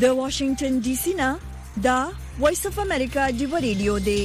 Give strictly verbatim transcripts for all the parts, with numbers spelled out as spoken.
د واشنگټن ډي سي نه دا وایس اف امریکا دی ریډیو دی.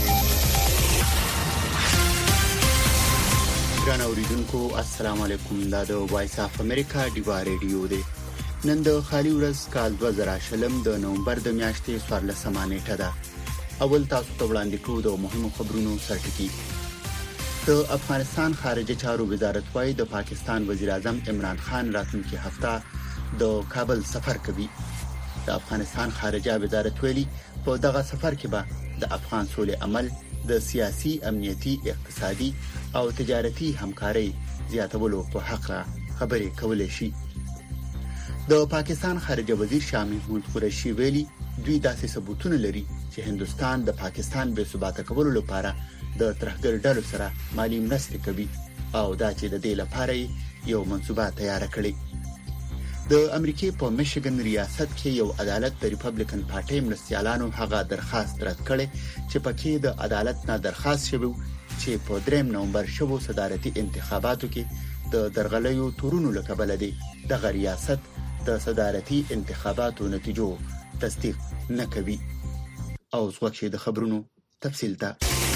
ګران اوریدونکو السلام علیکم. دا د وایس اف امریکا دی ریډیو دی. نن د خالي ورځ کال دوه زره شلم د نومبر د میاشتې څوارلسمه نیټه ده. اول تاسو ته وړاندې کوو د مهمو خبرونو سرټکی. د افغانستان خارجه چارو وزارت وايي د پاکستان وزیر اعظم عمران خان راتلونکي هفته د کابل سفر کوي. د افغانستان خارجه وزارت ویلي په دغه سفر کې به د افغان سولې عمل د سیاسي، امنیتي، اقتصادي او تجارتي همکارۍ زیاتولو په حق خبرې کولې شي. د پاکستان خارجه وزیر شاه محمود قریشي ویلي دوی داسې ثبوتونه لري چې هندستان د پاکستان بې ثباته کولو لپاره د ترهګر ډلو سره مالی مرستې کوي او دا چې د دې لپاره یو منصوبه تیار کړي. د امریکای په میشیګن ریاست کې یو عدالت د ریپبلیکن پارټي مرستیالانو هغه درخواست رد کړي چې پکې د عدالت نه درخواست شوی چې په دریم نومبر شوو صدارتي انتخاباتو کې د درغلیو تورونو لکبل دي د ریاست د صدارتي انتخاباتو نتیجو تصدیق نه کوي. او څوک د خبرونو تفصیل ته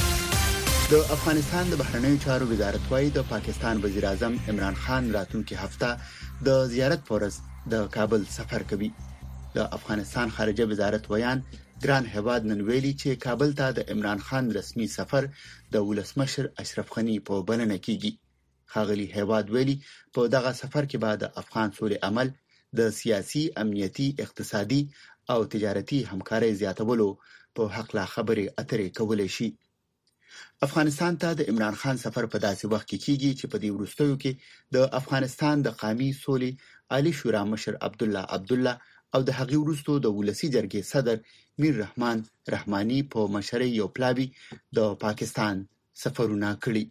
د افغانستان د بهرنیو چارو وزارت وايي د پاکستان وزیر اعظم عمران خان راتلونکي هفته د زیارت پورز د کابل سفر کوي. د افغانستان خارجه وزارت ویان ګران هواد نن ویلي چې کابل ته د عمران خان رسمي سفر د ولسمشر اشرف غنی په بلنه کیږي. خاغلی هواد ویلي په دغه سفر کې به د افغان سولې عمل د سیاسي، امنیتي، اقتصادي او تجارتي همکارۍ زیاتولو په حق لا خبرې اترې کولې شي. افغانستان ته د عمران خان سفر په داسې وخت کې کیږي چې په دې وروستیو کې د افغانستان د قومي سولې عالی شورا مشر عبد الله عبد الله او د هغې وروستو د ولسی جرګې صدر میر رحمان رحماني په مشرۍ یو پلاوی د پاکستان سفرونه کړي.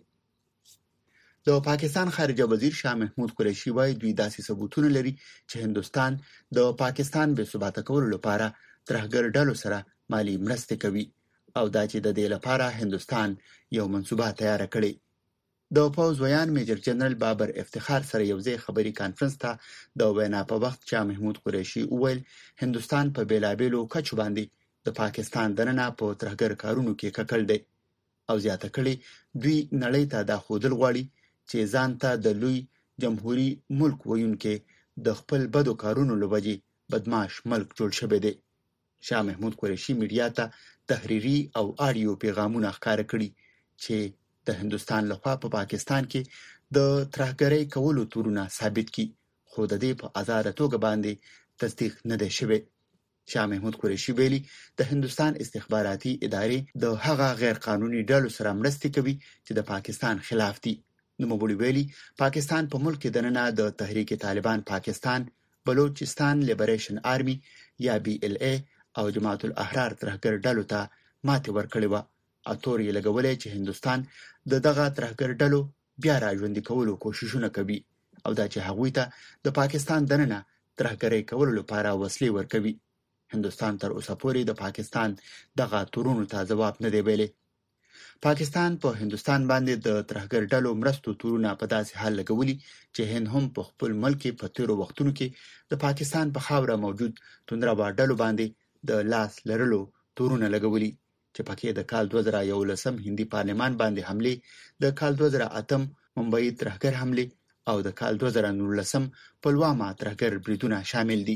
د پاکستان خارجه وزیر شاه محمود قریشي وايي دوی داسې ثبوتونه لري چې هندستان د پاکستان بې ثباته کولو لپاره ترهګر ډلو سره مالی مرستې کوي او دا چې د دې لپاره هندستان یو منصوبه تیار کړي. د پوز ویان میجر جنرال بابر افتخار سره یو ځای خبري کانفرنس ته د وینا په وخت شاه محمود قریشي وویل هندستان په بیلابېلو کچو باندې د پاکستان دننه په ترهګر کارونو کې ککړ دی او زیاته کړي دوی نړۍ ته دا خودل غواړي چې ځان ته د لوی جمهوریت ملک وایونکي د خپل بدو کارونو لوجې بدمعاش ملک جوړ شوی دی. شاه محمود قریشي میډیا ته تحریری او آډیو پیغامونه ښکاره کړي چې د هندستان لخوا په پا پاکستان کې د ترهګرۍ کولو تورونه ثابت کړي خو د دې په آزاد توګه باندې تصدیق نه دی شوی. شاه محمود قریشي ویلي د هندستان استخباراتي ادارې د هغه غیر قانوني ډلو سره مرستې کوي چې د پاکستان خلاف دي. نوموړي ویلي پاکستان په ملک کې دننه د تحریک طالبان پاکستان، بلوچستان لیبریشن آرمي یا بی ال ای او جماعت الاحرار ترهګر ډلو ته ماتې ورکړې و. اتور یې لګولې چې هندستان د دغه ترهګر ډلو بیا راژوندي کولو کوششونه کوي او دا چې هغوی ته د پاکستان دننه ترهګرۍ کولو لپاره وسلې ورکوي. هندستان تر اوسه پورې د پاکستان دغه تورونو ته ځواب نه دی ویلی. پاکستان په پا هندستان باندې د ترهګر ډلو مرستو تورونه په داسې حال لګولي چې هند هم په خپل ملک په تیرو وختونو کې د پاکستان په خاوره موجود توندروا ډلو باندې د لاس لرلو تورونه لګولي چې پکې د کال دوه زره یولسم هندي پارلمان باندې حمله، د کال دوه زره اتم ممبئی ترهګر حمله او د کال دوه زره نولسم پلوامه ترهګر بریدونه شامل دي.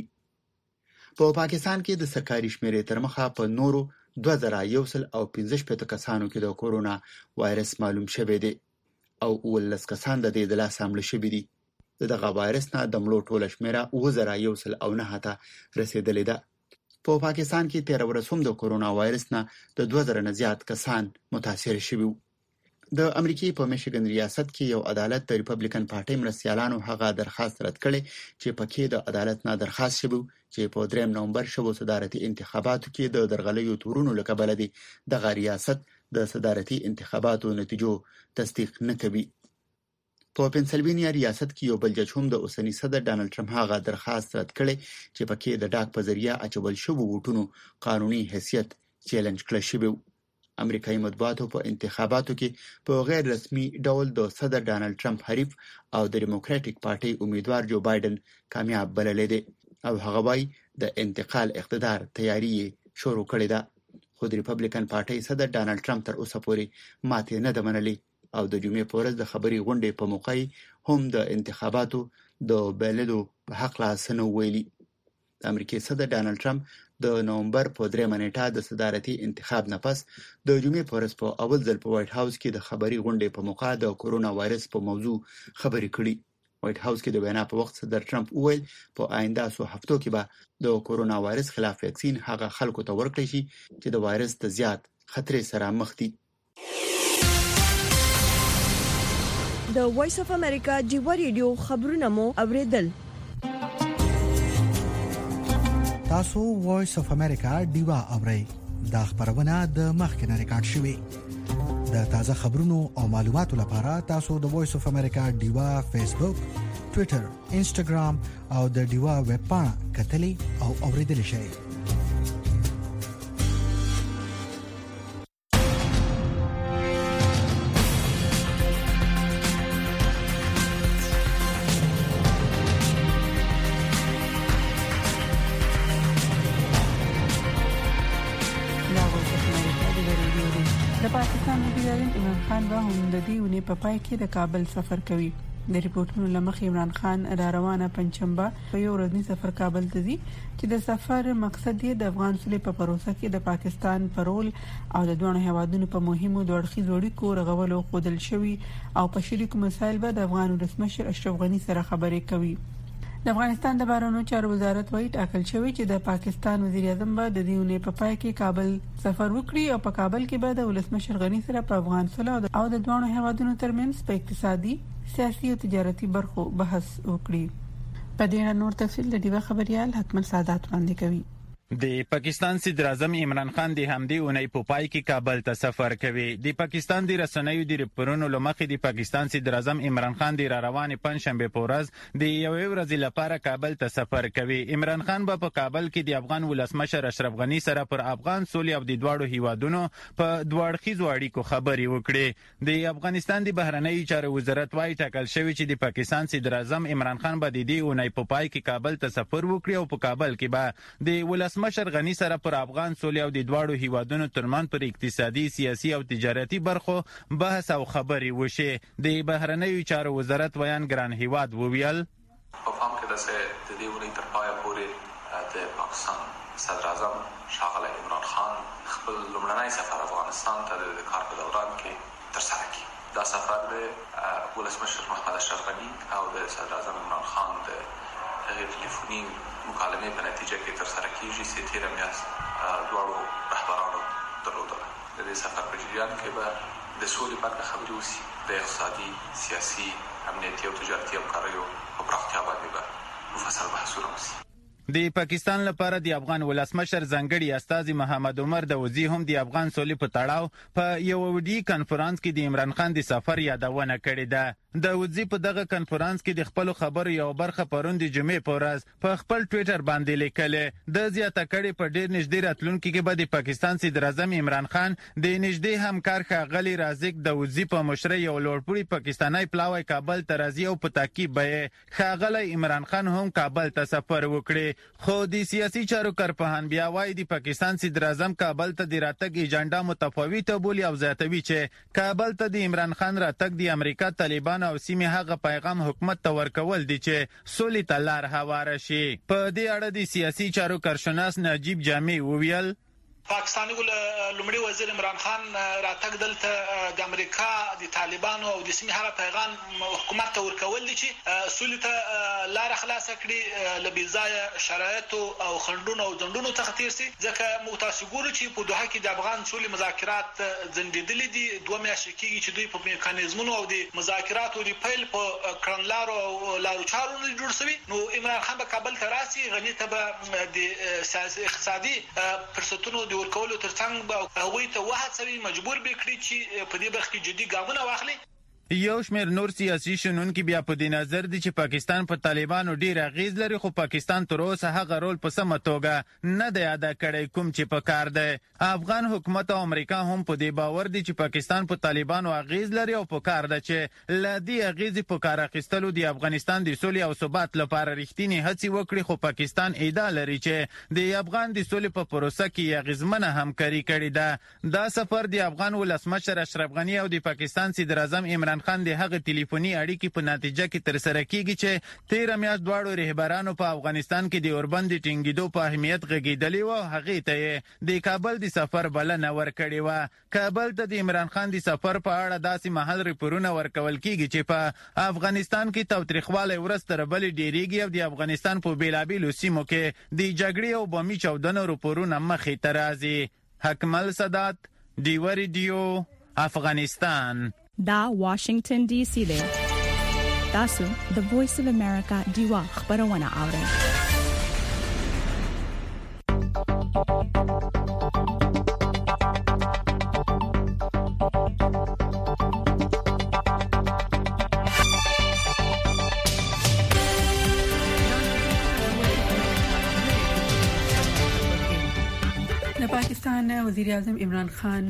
په پا پاکستان کې د سرکاري شمیرې تر مخه په نورو دوه زره یوسل او پنځه شپږ کسانو کې د کورونا وایرس معلوم شوی دی او ولس کسان د دې د لاس حمله شوی دي. دغه وایرس نه د مړو ټوله شمیره اوه زره یوسل او نه ته رسیدلې ده. په پاکستان کې تیر ورځ هم د کورونا وایرس نه د دوه زره نه زیات کسان متاثر شوي. د امریکای په میشیګن ریاست کې یو عدالت د ریپبلیکن پارټي مرستیالانو هغه درخواست رد کړي چې پکې د عدالت نه درخواست شوی چې په دریم نومبر شوو صدارتي انتخاباتو کې د درغلیو تورونو لکبل دي د ریاست د صدارتي انتخاباتو نتیجو تصدیق نه کوي. په پنسلوانیا ریاست کې یو بل جج هم د اوسنی صدر ډانلډ ټرمپ هغه درخواست رد کړي چې پکې د ډاک په ذریعہ اچول شوو ووټونو قانوني حیثیت چیلنج کړی شوی. امریکایي مطبوعاتو په انتخاباتو کې په غیر رسمي ډول د صدر ډانلډ ټرمپ حریف او د ډیموکراټیک پارټي امیدوار جو بایدن کامیاب بللی دی او هغه وايي د انتقال اقتدار تیاری شروع کړې ده. خو د ریپبلیکن پارټۍ صدر ډانلډ ټرمپ تر اوسه پورې ماتې نه ده منلې او د جمعې په ورځ د خبري غونډې په موقع هم د انتخاباتو د بلدو په حق لا سنو ویلي. د امریکای صدر ډانلډ ټرمپ د نومبر په درېمه نیټه د صدارتي انتخاب نه پس د جمعې په ورځ په اول ځل په وایټ هاوس کې د خبري غونډې په موقع د کورونا وایرس په موضوع خبرې کړې. وایټ هاوس کې د وینا په وخت صدر ټرمپ وویل په آینده څو هفتو کې به د کورونا وایرس خلاف ویکسین هغه خلکو ته ورکړي شي چې د وایرس د زیات خطر سره مخ دي. د وایس اف امریکا جیو ریډیو خبرونه مو اوریدل. تاسو وایس اف امریکا دیوا اورئ. دا خبرونه د مخکنه ریکارډ شوی. د تازه خبرونو او معلوماتو لپاره تاسو د وایس اف امریکا دیوا فیسبوک، ټوئیټر، انسټاګرام او د دیوا ویب پاڼه کتلی او اوریدل شئ. خان به هم د دې ونې په پای کې د کابل سفر کوي. د ریپورتونو لمخې عمران خان را روانه پنځشنبه په یو ورځنی سفر کابل ته ځي چې د سفر مقصد یې د افغان صلح په پروسه کې د پاکستان پرول او د دوه هیوادونو په مهمو دوړخیز اړیکو رغولو خودل شوی او په شریکو مسایل به د افغان ولسمشر اشرف غنی سره خبرې کوي. د افغانستان د بهرنیو چارو وزارت وایي ټاکل شوی چې د پاکستان وزیر اعظم به د دې ونې په پای کې کابل سفر وکړي او په کابل کې به د ولسمشر غنی سره په افغان صلح او د دوه هیوادونو ترمنځ په اقتصادي، سیاسي او تجارتي برخو بحث وکړي. په دې نور تفصیل د دیوه خبريال حتمن سعادت وړاندې کوي. د پاکستان صدر اعظم عمران خان د همدې اونۍ په پای کې کابل ته سفر کوي. د پاکستان د رسنیو د ریپورتونو لمخې د پاکستان صدر اعظم عمران خان د را روانې پنځشنبه په ورځ د یو ورځې لپاره کابل ته سفر کوي. عمران خان به په کابل کې د افغان ولسمشر اشرف غنی سره پر افغان صلح او د دواړو هیوادونو په دوړخیزو اړیکو خبرې وکړي. د افغانستان د بهرنیو چارو وزارت وايي ټاکل شوی چې د پاکستان صدر اعظم عمران خان به د دې اونۍ په پای کې کابل ته سفر وکړي او په کابل کې به د ولس مشر غنی سره پر افغان صلح او د دواړو هیوادونو ترمن پر اقتصادي، سیاسي او تجارتي برخو بحث او خبرې وشي. د بهرنیو چارو وزارت ویان ګران هیواد وویل په پام کې ده چې د دې ونې تر پایه پورې د پاکستان صدر اعظم ښاغلی عمران خان خپل لومړنی سفر افغانستان ته د کار په دوران کې ترسره کړي. دا سفر د ولسمشر محمد اشرف غنی او د صدر اعظم عمران خان د ټلیفوني مکالمې په نتیجه کې ترسره کیږي چې تیره میاشت دواړو رهبرانو درلودله. د دې سفر په جریان کې به د سولې په اړه خبرې وشي. د اقتصادي، سیاسي، امنیتي او تجارتي همکاریو په پراختیا باندې به مفصل بحثونه وشي. د پاکستان لپاره د افغان ولسمشر ځانګړي استازي محمد عمر داوودی هم د افغان صلح په تړاو په یو وډي کانفرنس کې د عمران خان د سفر یادونه کړې ده. داوودی په دغه کانفرنس کې د خپل خبرو یو برخه پروند جمعې په ورځ په خپل ټوئیټر باندې لیکلې. د زیاته کړي په ډیر نږدې راتلونکي کې به د پاکستان صدر اعظم عمران خان د نږدې همکار ښاغلي رازق داوودی په مشرۍ یو لوړپوړي پاکستاني پلاوی کابل ته راځي او په تعقیب به ښاغلي عمران خان هم کابل ته سفر وکړي. خو د سیاسي چارو کارپوهان بیا وایي د پاکستان صدر اعظم کابل ته د راتګ ایجنډا متفاوته بولي او زیاتوي چې کابل ته د عمران خان راتګ د امریکا، طالبان او سیمې هغه پیغام حکومت ته ورکول دي چې سولې ته لار هواره شي. په دې اړه د سیاسي چارو کارشناس نجیب جامع وویل پاکستاني لومړي وزیر عمران خان راتګ دلته د امریکا، د طالبانو او د سیمې هغه پیغام حکومت ته ورکول دي چې سولې ته لار خلاص کړي، له بېځایه شرایطو او خنډونو او ځنډونو څخه تېر شي. ځکه موږ تاسو ګورو چې په دوحه کې د افغان سولې مذاکرات ځنډېدلي دي. دوه میاشتې کېږي چې دوی په میکانیزمونو او د مذاکراتو د پیل په کړنلارو او لارو چارو نه جوړ شوي. نو عمران خان به کابل ته راسي، غني ته به د اقتصادي فرصتونو د ورکولو ترڅنګ به هغوی ته وهڅوي، مجبور به کړي چې په دې برخه کې جدي ګامونه واخلي. یو شمېر نور سیاسي شنونکي بیا په دې نظر دي چې پاکستان په طالبانو ډیر اغیز لري، خو پاکستان تر اوسه هغه رول په سمه توګه نه دی ادا کړی کوم چې په کار دی. افغان حکومت او امریکا هم په دې باور دي چې پاکستان په طالبانو اغیز لري او په کار ده چې له دې اغیزې په کار اخیستلو د افغانستان د سولې او ثبات لپاره رښتینې هڅې وکړي، خو پاکستان ادعا لري چې د افغان د سولې په پروسه کې اغیزمنه همکاري کړې ده. دا سفر د افغان ولسمشر اشرف غني او د پاکستان صدر اعظم عمران خان د هغه ټلیفوني اړیکې په نتیجه کې تر سره کیږي چې تیره میاشت دواړو رهبرانو په افغانستان کې د اوربند ټینګېدو په اهمیت غږېدلي و. هغې ته یې د کابل د سفر بلنه ورکړې وه. کابل ته د عمران خان د سفر په اړه داسې مهال ریپورونه ورکول کیږي چې په افغانستان کې تاوتریخوالی ورځ تر بلې ډېرېږي او د افغانستان په بېلابېلو سیمو کې د جګړې او بمي چاودنو ریپورونه مخې ته راځي. حکمل سادات، ډیوه ریډیو، افغانستان. دا واشنگټن ډي سي دی. تاسو د وایس اف امریکا ډیوا خبرونه اورئ. د پاکستان وزیر اعظم عمران خان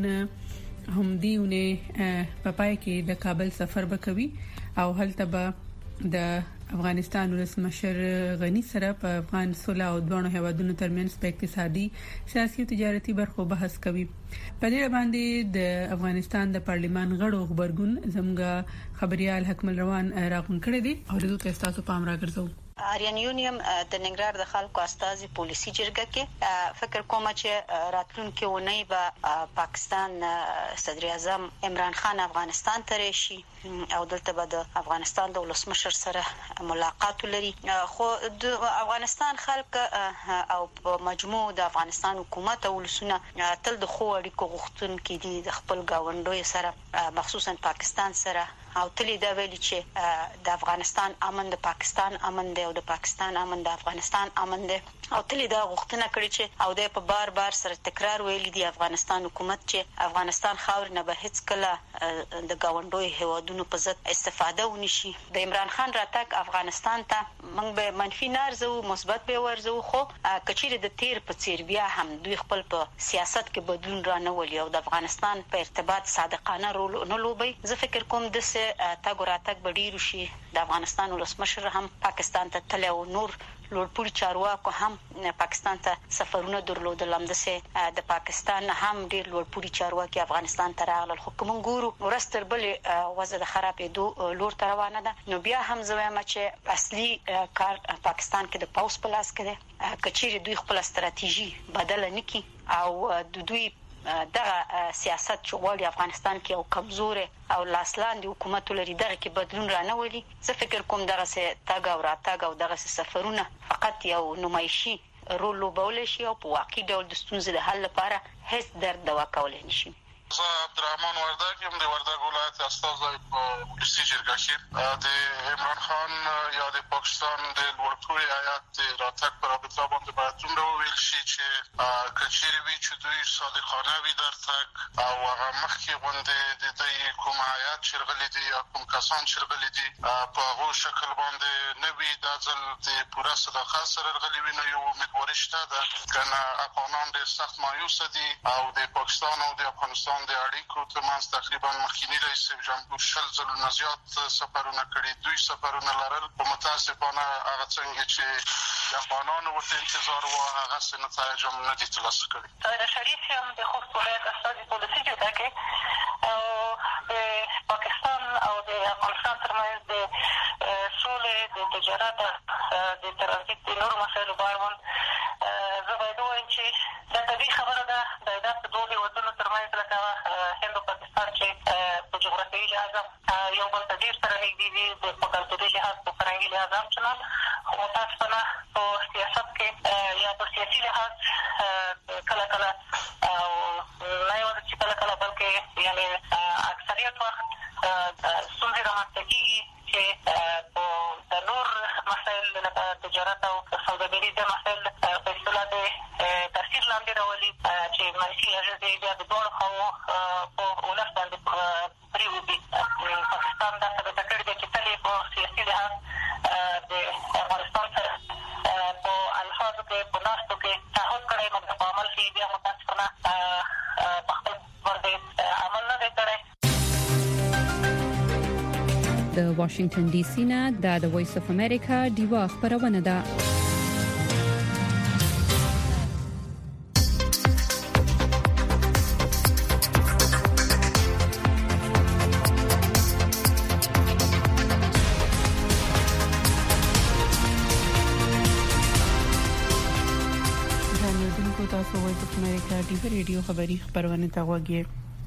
هم دیونه په پای کې د کابل سفر وکوي او هلته به د افغانستان ولسمشر غنی سره په افغان صلح او دوه هیوادونو ترمنځ په اقتصادي، سیاسي او تجارتي برخو بحث کوي. په دې باندې د افغانستان د پارلیمان غړو خبرګون زموږ خبريال حکمل روان راغون کړی دی او دغه تاسو پام راګرځو. آریان یونیم د ننګرهار د خلکو استازي پالیسي جرګه کې فکر کوم چې راتلونکي ونی به پاکستان صدر اعظم عمران خان افغانستان ته راشي او دلته به د افغانستان د ولسمشر سره ملاقات لري. خو د افغانستان خلک او په مجموع د افغانستان حکومت او ولسونه تل د خو اړیکو غوښتونکي دي د خپل گاونډوي سره، مخصوصا پاکستان سره، او تل دا ویلي چې د افغانستان امن د پاکستان امن دی او د پاکستان امن د افغانستان امن دی، او تل دا غوښتنه کړې چې او د په بار بار سره تکرار ویلي دی افغانستان حکومت چې افغانستان خاور نه به هیڅ کله د گاونډوي هیوادونو په ضد استفاده ونشي. د عمران خان راتګ افغانستان ته موږ به منفي نه ارزو، مثبت به ورزو، خو کچېره د تیر په څیر بیا هم دوی خپل په سیاست کې بدلون را نه ولي او د افغانستان په ارتباط صادقانه رول نه لوبي. زه فکر کوم د تاګ راتګ بډیر شي. د افغانستان ولسمشر هم پاکستان ته تل او نور لوړپوړي چارواکو هم پاکستان ته سفرونه درلودل. همدسه د پاکستان هم ډیر لوړپوړي چارواکي افغانستان ته راغلل. خو کوم ګورو ورستر بلې وضع د خرابېدو لور ته روانه ده، نو بیا هم زویم چې اصلي کار پاکستان کې د پاوس په لاس کې ده. کچېره دوی خپل ستراتیژي بدل نه کی او د دوی دغه سیاست چې غواړي افغانستان کې او کمزور او لاسلاندې حکومت لري دغه کې بدلون را نه ولي. زه فکر کوم دغه څه تاګ او راتګ او دغه سفرونه فقط یو نمایشي رول لوبول شي او په واقعي ډول د ستونزې د حل لپاره هیڅ درد دوا کولای نشي. زه عبدالرحمن وردګ یم، د وردګ ولایت استازی په ولسي جرګه کې. د عمران خان یا د پاکستان د لوړپوړي هیات راتګ په رابطه باندې باید دومره وویل شي چې که چیرې وي چې دوی صادقانه وي در تګ او هغه مخکې غوندې د دوی کوم هیات چې راغلي دي یا کوم کسان چې راغلي دي په هغو شکل باندې نه وي، دا ځل د پوره صداقت سره راغلي وي. نو یو امیدواري شته ده، که نه افغانان ډېر سخت مایوسه دي او د پاکستان او د افغانستان د اړیکو ترمنځ تقریبا مخکینی رئیس جمهور شل ځلونه زیات سفرونه کړي، دوی سفرونه لرل. په متاسفانه هغه څنګه چې د افغانانو ورته انتظار و هغسې نتایج هم نه دي ترلاسه کړي. طاهره شریف یم، د خوست ولایت استازي په ولسي جرګه کې او د پاکستان او د افغانستان ترمنځ د سولې، د تجارت، د ترانزیت، د نورو مسایلو په اړوند زه باید ووایم چې دا طبیعي خبره ده. د داسې دوو هېوادونو ترمنځ لکه هند او پاکستان چې په جغرافیایي لحاظ یو بل ته ډېر سره نږدې دي، په کلتوري لحاظ، په فرهنګي لحاظ هم چنان، خو متاسفانه په سیاست کې یا په سیاسي لحاظ کله کله او نه یوازې چې کله کله بلکې یعنې اکثریت وخت ستونزې رامنځته کېږي چې د نور مسایل لکه تجارت او سوداګري د مسایل په اصطلاح د تاثیر لاندې راولي چې منفي اغېزې بیا د دواړو خواو په ولس باندې پرېوځي. پاکستان د واشنگټن ډي سي نه د وایس اف امریکا ډیوا خبرونه ده. ریډیو خبری خبرونه ته وګورئ.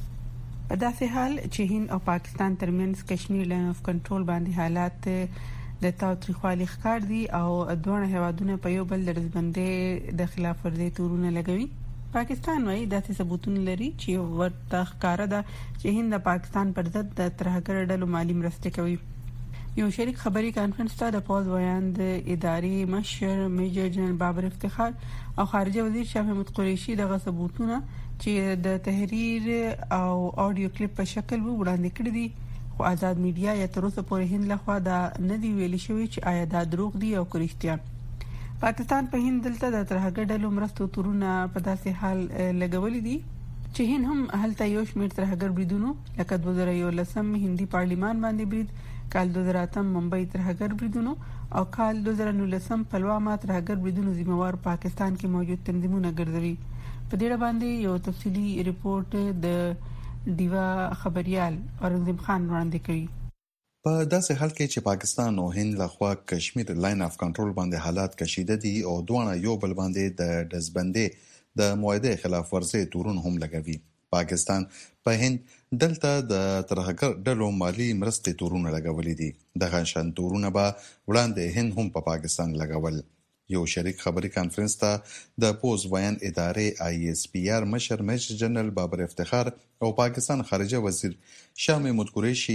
په داسې حال چې هند او پاکستان ترمنځ کشمیر لاین اف کنټرول باندې حالات د تاوتریخوالي ښکار دي او دوه هیوادونه په یو بل درزبندې د خلاف ورزي تورونه لګوي. پاکستان وايي داسې ثبوتونه لري چې ورته ښکار ده چې هند د پاکستان پر ضد د ترهګر ډلو مالی مرسته کوي. یو شریک خبري کانفرنس ته د پوز ویان د ادارې مشر میجر جنرال بابر افتخار او خارجه وزیر شاه محمود قریشي دغه ثبوتونه چې د تحریر او اډیو کلیپ په شکل وړاندې کړی دي، خو آزاد میډیا یا تر اوسه پورې هند لخوا دا نه دی ویل شوی چې آیا دا دروغ دي او کریستیا. پاکستان په هند دلته د ترهګر ډلو مرستو تورونه په داسې حال لګولې دي چې هند هم هلته یو شمېر ترهګر بریدونو لکه دوه زره یولسم هندي پارلیمان باندې برید، کال دوه زره اتم ممبئی ترهګر بریدونو او کال دوه زره نولسم پلوامه ترهګر بریدونو ذمہوار پاکستان کې موجود تنظیمونه ګرځوي. په دې اړه باندې یو تفصیلی ریپورت د دیوا خبريال اورنګزیب خان وړاندې کړی. په داسې حال کې چې پاکستان او هند لخوا کشمیر لاین اف کنټرول باندې حالات کشیده دي او دوه یو بل باندې د دزبندې د موعده خلاف ورزي تورون هم لګوي. پاکستان په هند دلته د ترهګر ډلو مالی مرستې تورونه لګولې دي. دغه شان تورونه به وړاندې هند هم په پاکستان لګول. یو شریک خبري کانفرنس ته د پوز بیان ادارې آی ایس پی آر مشر میجر جنرال بابر افتخار او پاکستان خارجه وزیر شاه محمود قریشي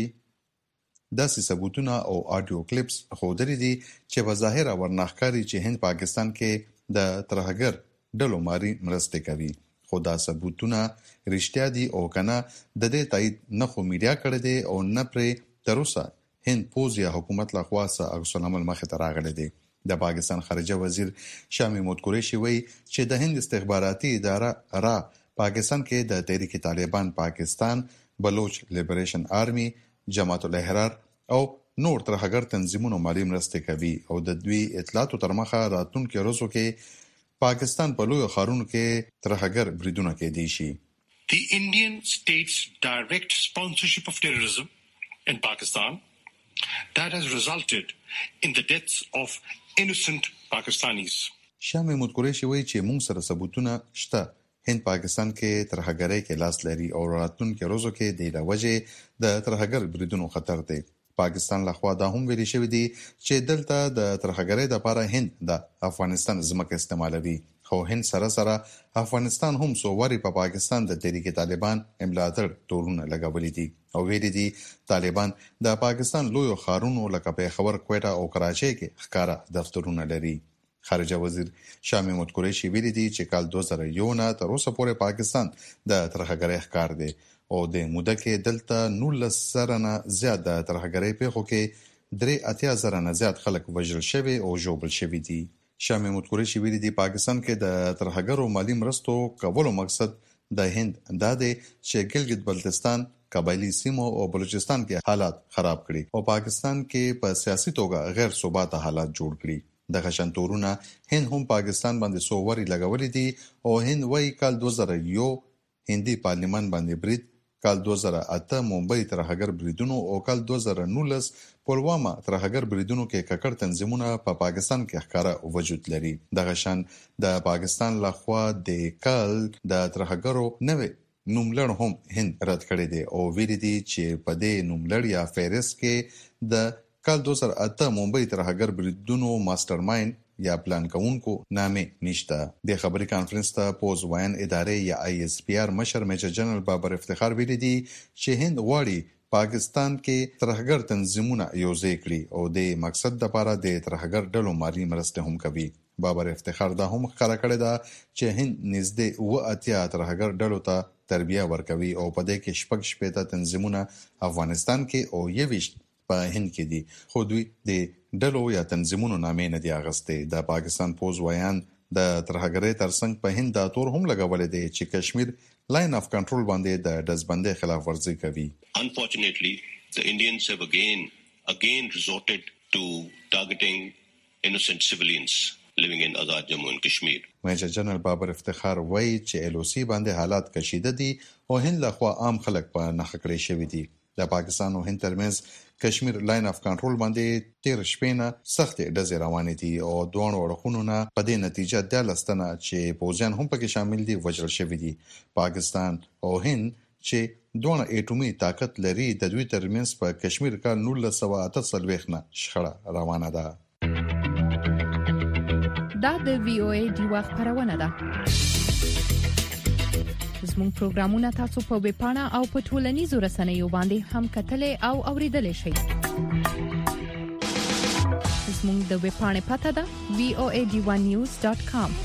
داسې ثبوتونه او اډیو کلیپس خودري دي چې په ظاهر ورناخکاري چې هند پاکستان کې د ترهګر ډلو مالی مرستې کوي، خو دا ثبوتونه رښتیا دي او کنه د دې تایید نه خو میډیا کړی دی او نه پرې تر اوسه هند پوز یا حکومت له خوا څخه عکس العمل مخې ته راغلی دی. د پاکستان خارجه وزیر شاه محمود قریشي وایي چې د هند استخباراتي اداره را پاکستان کې د تحریک طالبان پاکستان، بلوچ لیبریشن آرمي، جماعت الاحرار او نور ترهګر تنظیمونو مالی مرستې کوي او د دوی اطلاعاتو تر مخه راتلونکي ورځو کې پاکستان په لوی ښارونو کې ترهګر بریدونه کېدی شي. The Indian state's direct sponsorship of terrorism in Pakistan that has resulted in the deaths of innocent Pakistanis. شاه محمود قریشي وایي چې موږ سره ثبوتونه شته. هند پاکستان کې ترهګرۍ کې لاس لري او راتلونکي ورځو کې د لوجې د ترهګر بریدونو خطر دی. پاکستان لخوا دا هم ویل شوی دی چې دلته د ترهګرۍ لپاره هند د افغانستان ځمکه استعمالوي، خو هند سره سره افغانستان هم سووري په پا پاکستان د تحریک طالبان املاتړ تورونه لګولې دي او ویلي دي طالبان د پاکستان لوی ښارونو لکه پیښور، کوټه او کراچۍ کې ښکارا دفترونه لري. خارجه وزیر شاه محمود قریشي ویلي دي چې کال دوه زره یو نه تر اوسه پورې پاکستان د ترهګرۍ ښکار دی او د موده کې دلته نولس زره نه زیات د ترهګرۍ پیښو کې درې اتیا زره نه زیات خلک وژل شوي او ژوبل شوي دي. شاه محمود قریشي ویلي دي پاکستان کې د ترهګرو مالی مرستو کولو مقصد د هند دا دی چې ګلګت بلتستان، قبایلی سیمو او بلوچستان کې حالات خراب کړي او پاکستان کې په سیاسي توګه غیر ثبات حالات جوړ کړي. دغه شانتورونه هند هم پاکستان باندې سووري لګولې دي او هند وايي کال دوه زره یو هندي پارلیمان باندې برید، کال دوه زره اته ممبئی ترهګر بریدونو او کال دوه زره نولس پلوامه ترهګر بریدونو کې ککړ تنظیمونه په پا پاکستان کې ښکارا وجود لري. دغه شان د پاکستان لخوا د کال د ترهګرو نوې نوملړ هم هند رد کړی دی او ویلي دي چې په دې نوملړ یا فهرست کې د کال دوه زره اته ممبئی ترهګر بریدونو ماستر مایند یا پلان کوونکو نامې نشته. د خبري کانفرنس ته پوز ویان ادارې یا آی ایس پی آر مشر میجر جنرال بابر افتخار ویلي دي چې هند غواړي پاکستان کې ترهګر تنظیمونه یوځای کړي او د مقصد لپاره د ترهګر ډلو مالی مرسته هم کوي. بابر افتخار دا هم ښکاره کړی دا چې هند نږدې اوه اتیا ترهګر ډلو ته تربیه ورکوي او په دې کې شپږ شپېته تنظیمونه افغانستان کې او یویشت په هند کې دي، خو دوی د ډلو یا تنظیمونو نامې نه دي اغستې. د پاکستان پوز ویان د ترهګرۍ ترڅنګ په هند دا تور هم لګولې دی چې کشمیر لاین اف کنټرول باندې د دزبندۍ خلاف ورزي کوي. Unfortunately, the Indians have again again resorted to targeting innocent civilians living in Azad Jammu and Kashmir. میجر جنرال بابر افتخار وایي چې ال او سی باندې حالات کشیده دي او هند لخوا عام خلک په نخښه کړی شوی دي. د پاکستان او هند ترمنځ کشمیر لاین اف کنټرول باندې تیر شپې نه سخت ډزې روانې دي او دوه اړخونو نه په دې نتیجه د لستنه چې پوځیان هم پکې شامل دي وژل شوی دي. پاکستان او هند چې دوه اټومي طاقت لري د دوی ترمنځ په کشمیر کال نولس سوه اته څلوېښت نه شخړه روانه ده. دا د وی او ای ډیوا خبرونه ده. زموږ پروګرامونه تاسو په ویب پاڼه او په ټولنیزو رسنیو باندې هم کتلې او اوریدلې شئ. زموږ د ویب پاڼې پته ده وی او ای ډی ون نیوز ډاټ کام.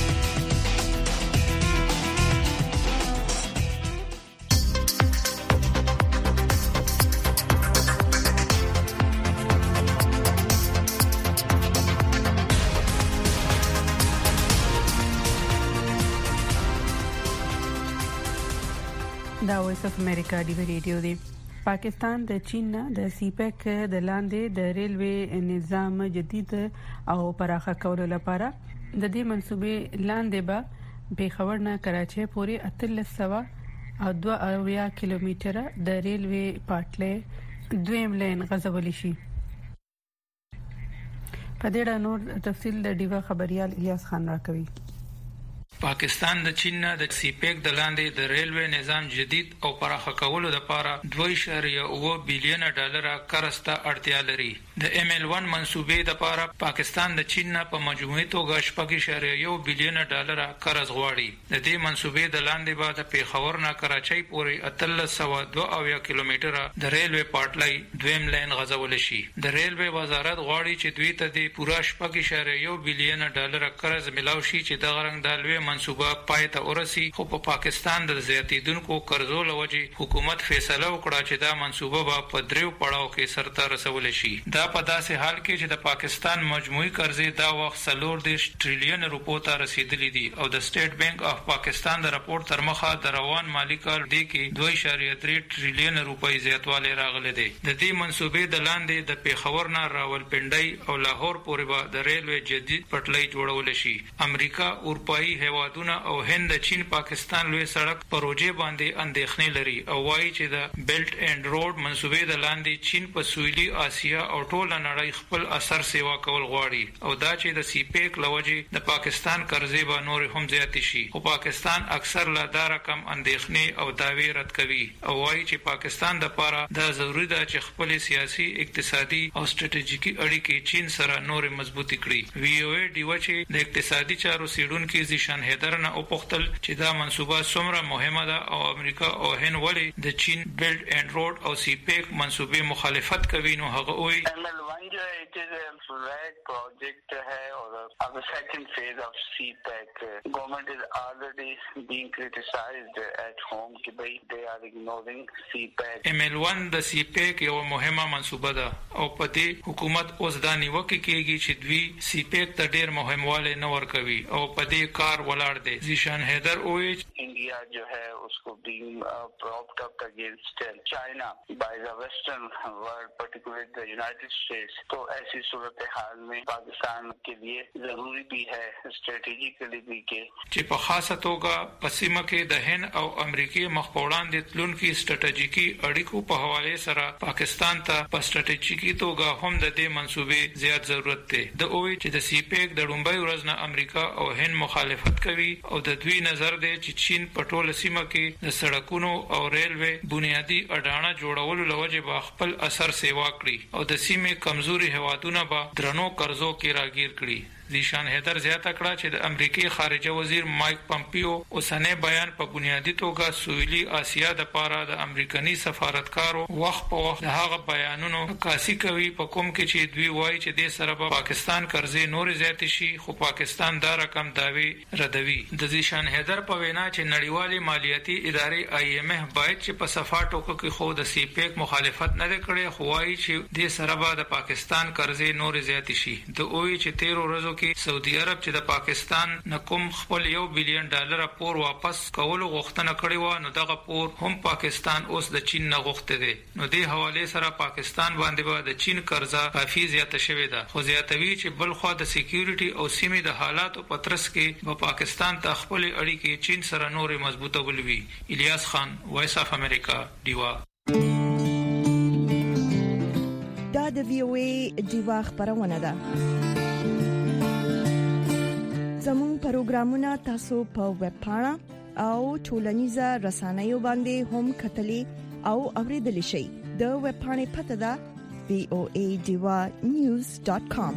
دا وایس اف امریکا دی ریډیو دی. پاکستان د چین نه د سی پیک د لاندې د ریلوي نظام جدید او پراخه کولو لپاره د دې منصوبې لاندې به پیښور نه کراچۍ پورې اتلس سوه او دوه اویا کیلومتره د ریلوي پټلۍ دویم لین غځولی شي. په دې اړه نور تفصیل د ډیوا خبريال الیاس خان راکوي. پاکستان د چین نه د سی پیک د لاندې د ریلوي نظام جدید او پراخه کولو لپاره دوه اعشاریه اوه بلین ډالر قرض ته اړتیا لري. د ایم ایل ون منصوبې لپاره پاکستان د چین نه په مجموعي توګه شپږ اعشاریه یو بلین ډالر قرض غواړي. د دې منصوبې د لاندې به د پیښور نه کراچۍ پورې اتلس سوه دوه اویا کیلومتره د ریلوي پټلۍ دویم لین غځول شي. د ریلوي وزارت غواړي چې دوی ته د پوره شپږ اعشاریه یو بلین ډالر قرض ملاو شي چې د غرنګ د لوی منصوبه پای ته ورسي. خو په پاکستان د زیاتیدونکو قرضو لوجې حکومت فیصله وکړه چې دا منصوبه به په دریو پړاو کې سرته رسول شي. دا په داسې حال کې چې د پاکستان مجموعي قرضې دا وخت څلور دېرش ټریلیون روپو ته رسیدلي دي او د سټیټ بانک اف پاکستان د راپور تر مخه د روان مالی کال دی کې دوه اعشاریه درې ټریلیون روپۍ زیاتوالی راغلی دی. د دې منصوبې د لاندې د پیښور نه راولپنډۍ او لاهور پورې به د ریلوي جدید پټلۍ جوړول شي. امریکا، اروپایي هیوادونه او هند د چین پاکستان لوی سړک پروژې باندې اندېښنې لري او وایي چې د بیلټ اینڈ روډ منصوبې د لاندې چین په سویلي آسیا او ټوله نړۍ خپل اثر سیوا کول غواړي او دا چې د سی پیک لوجې د پاکستان قرضې به نور هم زیات شي. خو پاکستان اکثر لا دا رقم اندېښنې او دعوی رد کوي او وایي چې پاکستان د لپاره دا ضروري ده چې خپل سیاسي، اقتصادي او سټریټیژیکي اړیکې چین سره نور مضبوطی کړي. وی او ای ډیوا چې د اقتصادي چارو سیډونکو ځیشان هیدر نه او پختل چې دا منصوبه څومره مهمه ده او امریکا او هند ولې د چین بیلټ اینڈ روډ او سی پیک منصوبې مخالفت کوي. نو هغه وایي ایم ایل ون جو ہے it is a flag project ہے اور اب second phase of C PEC government is already being criticized at home کہ بھئی they are ignoring C PEC. ایم ایل ون د سی پیک یو مهمه منصوبه ده او په دې حکومت اوس دا نیوکه کوي چې دوی سی پیک ته ډیر مهمواله نه ورکوي او په دې کار ولاړ دي. زیشان هیدر وایي انډیا جو ہے اس کو being uh, propped up against China by the western world, particularly the United States. تو ایسی صورتحال میں پاکستان کے لیے ضروری بھی ہے اسټریټیجیکلی بھی کې چې په خاصه توګه په سیمه کې د هند او امریکای مخ په وړاندې تلونکي سټریټیجیکي اړیکو په حواله سره پاکستان ته په سټریټیجیکي توګه هم د دې منصوبې زیات ضرورت دی. د اووی چې د سی پیک د لومړی ورځ نه امریکا او هند مخالفت کوي او د دوی نظر دی چې چین په ټوله سیمه کې د سړکونو او ریلوي بنیادی اډانه جوړولو لوجه به خپل اثر سیوا کړي او د سیمې کمزوري هوادونه به درنو قرضو کې راګیر کړي. زیشان هیدر زیاته کړه چې د امریکای خارجه وزیر مایک پمپیو اوسنۍ بیان په بنیادی توګه سویلي آسیا د پاره د امریکایي سفارتکارو وخت په وخت هغه بیانونو عکاسي کوي په کوم کې چې دوی وایي چې د سره په پاکستان قرضې نور زیات شي خو پاکستان دا رقم داوی ردوي. د زیشان هیدر په وینا چې نړیوالې مالیاتي ادارې آی ایم اف باید چې په صفه ټوکو کې خو د سی پیک مخالفت نه کړي خو وایي چې د سره به د پاکستان قرضې نور زیات شي. د اووی چې تیر ورځو کې سعودي عرب چې د پاکستان نکوم خپل یو بلین ډالر پور واپس کولو غوښتنه کړې و، نو دغه پور هم پاکستان اوس د چین نه غوښته دی. نو دې حواله سره پاکستان باندې به د چین قرضه کافي زیاته شوې ده. خو زیاتوي چې بل خو د سکیورټي او سیمې د حالاتو په ترڅ کې به پاکستان ته خپل اړیکې چین سره نورې مضبوطه ولوي. الیاس خان، وایس اف امریکا، ډیوا. دا د وی او ای ډیوا خبرونه ده. زموږ پروګرامونه تاسو په ویب پاڼه او ټولنیزه رسنیو باندې هم کتلی او اوریدلی شئ. د ویب پاڼې پته ده وی او ای ډیوا نیوز ډاٹ کام.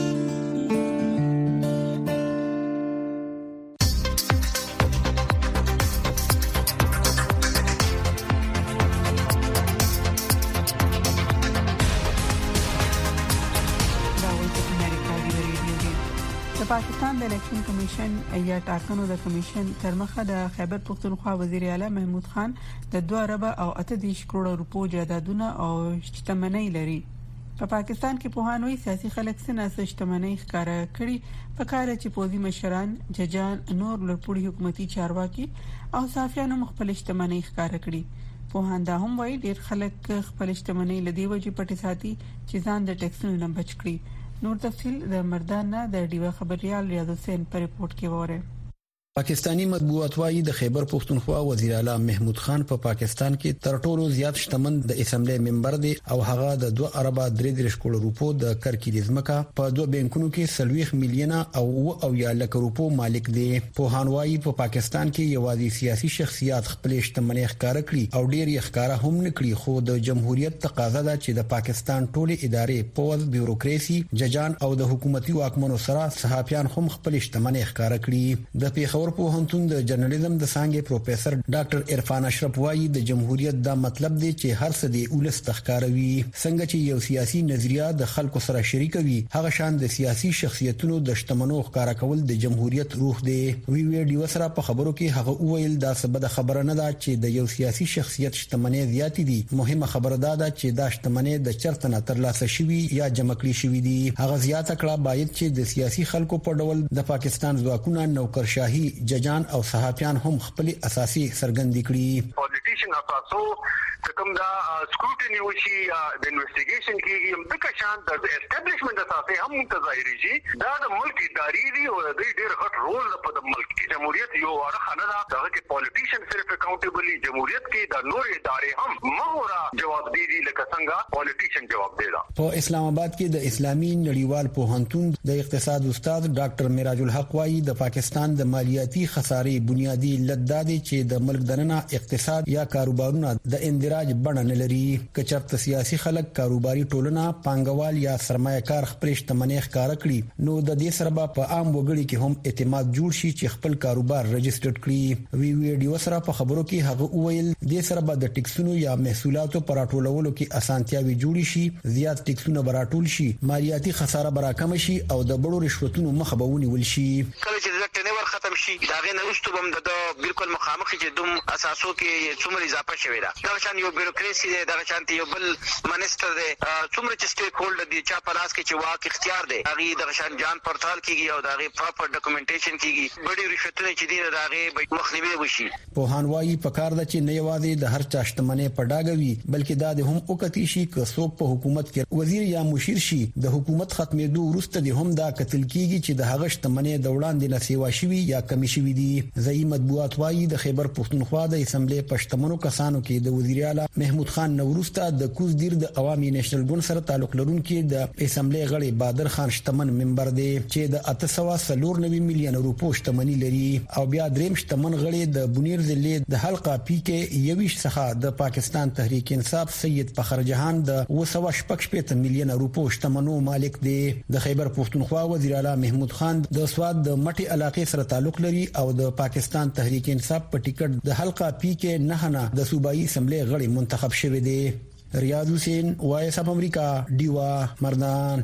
پاکستان د الیکشن کمیشن یا ټاکنو د کمیشن ترمخه د خیبر پختونخوا وزیر اعلی محمود خان د دوه ارب او اته دیش کروڑ روپو جایدادونه او شتمنۍ لري. په پاکستان کې په هانوي سیاسي خلک څنګه شتمنۍ ښکارا کړي، په کار چې پوزي مشران، ججان، نور لړپوړي حکومتي چارواکي او صحافیانو مخبل شتمنۍ ښکارا کړي. په هاندا هم وایي ډیر خلک خپل شتمنۍ لدی وجې پټي ساتي چې ځان د ټیکسونو نه بچ کړي. نور تفصیل د مردانه د ډیوا خبريال ریاض حسین پر رپورت کې وره. پاکستانی مطبوعات وايي د خیبر پختونخوا وزیر اعلی محمود خان په پا پاکستان کې تر ټولو زیات شتمن د اسمبلی ممبر دی او هغه د دوه ارب درې دېرش کروڑ روپو د کرکې ځمکه په دوه بانکونو کې سلويخ میلیونه او او یا لک روپو مالک دی. په هانوای په پا پاکستان کې یوازې سیاسي شخصیت خپل شتمنۍ ښکارا کړي او ډیر یې ښکارا هم نکړي، خو د جمهوریت تقاضا ده چې د پاکستان ټولې ادارې، پوز، بیوروکراسي، ججان او د حکومتي واکمنو سره صحافیان هم خپل شتمنۍ ښکارا کړي. د پیښور په هنتون د جرنالیزم د څانګې پروفیسور ډاکټر عرفان اشرف وايي د جمهوریت دا مطلب دی چې هر څه دی ولس تخکاروي. څنګه چې یو سیاسي نظریه د خلکو سره شریکوي، هغه شان د سیاسي شخصیتونو د شتمنو ښکارا کول د جمهوریت روح دی. وی وی ډیو سره په خبرو کې هغه وویل دا څه بده خبره نه ده چې د یو سیاسي شخصیت شتمنۍ زیات دي. مهمه خبره ده چې دا شتمنۍ د چرته نه ترلاسه شوي یا جمع کړي شوي دي. هغه زیاته کړه باید چې د سیاسي خلکو په ډول د پاکستان ځواکونه نوکرشاهي، ججان او صحافیان هم خپل اساسي سرګندې کړي. پولیټیشن اساسو کوم دا سکروټینی وشي د انویسټیګیشن کیږي، هم د کشان د اسټابلیشمنت اساسي هم متظاهري شي. دا د ملک اداري دی او د ډیر غټ رول په د ملک کې جمهوریت یو ورخه نه ده. دا کې پولیټیشن صرف اکاونټیبلی جمهوریت کې د نور ادارې هم مهورا جواب دی دي لکه څنګه پولیټیشن جواب دی. په اسلام آباد کې د اسلامي نړیوال پوهنتون د اقتصاد استاد ډاکټر میراج الحق وايي د پاکستان د مالیاتي خسارې بنیادی لدادي چې د ملک دننه اقتصاد یا کاروبارونه د اندراج بڼه نه لري. کچرت سیاسي خلک، کاروباري ټولنه، پانګوال یا سرمایه‌کار خپل شتمنۍ ښکارا کړي، نو د دې سره په عام وګړي کې هم اعتماد جوړ شي چې خپل کاروبار رجسټر کړي. وی وی ډیو سره په خبرو کې هغه وویل د سره به د ټیکسونو یا محصولاتو پر راټولولو کې اسانتیاوي جوړ شي، زیات ټیکسونه براټول شي، مالیاتي خساره براکم شي او د بړو رشوتونو مخه به ونیول شي. کله چې د ټنور ختم شي دا غي نه رښتو بم د بالکل مخامخ چې دوم اساسو کې څومره اضافه شوی دا دا شان یو بیوروکراسي دی، دا شان یو بل منسټر دی، څومره چې سټیک هولډر دی چا پلاس کې چې واک اختیار دی هغه د شان جان پورتال کیږي او دا غي پراپر ډاکومېنټیشن کیږي. بډي رشوتونه چې دی دا غي مخنیوي وشي. په هانوای په کار د چې نه یوازې د هر چا شتمنۍ په ډاګوي بلکې دا د هم اوکتی شي که څوک په حکومت کې وزیر یا مشیر شي، د حکومت ختمېدو وروسته د هم دا قتل کیږي چې د هغه شتمنۍ د وړاندې نه سیوا شوی یا کمی شوی دي. ځای مطبوعات وايي د خیبر پختونخوا د اسمبلی پښتمنو کسانو کې د وزیر اعلی محمود خان نوروسته د کوزدیر د عوامي نېشنل ګوند سره تعلق لرونکي د اسمبلی غړي بادر خان شتمن ممبر دی چې د اته سوه څلور نوي میلیون روپو شتمنۍ لري او بیا دریم شتمن غړي د بنیر ضلع د حلقه پی کې یويش څخه د پاکستان تحریک انصاف سید فخر جهان د اوه سوه شپږ شپږ میلیون روپو شتمنو مالک دی. د خیبر پختونخوا وزیر اعلی محمود خان د سواد د مټي علاقې سره تعلق لري او د پاکستان تحریک انصاف په ټیکټ د حلقه پی کې نه نه د صوبایي اسمبلی غړي منتخب شوی دی. ریاض حسین، وایس اف امریکا، ډیوا، مردان.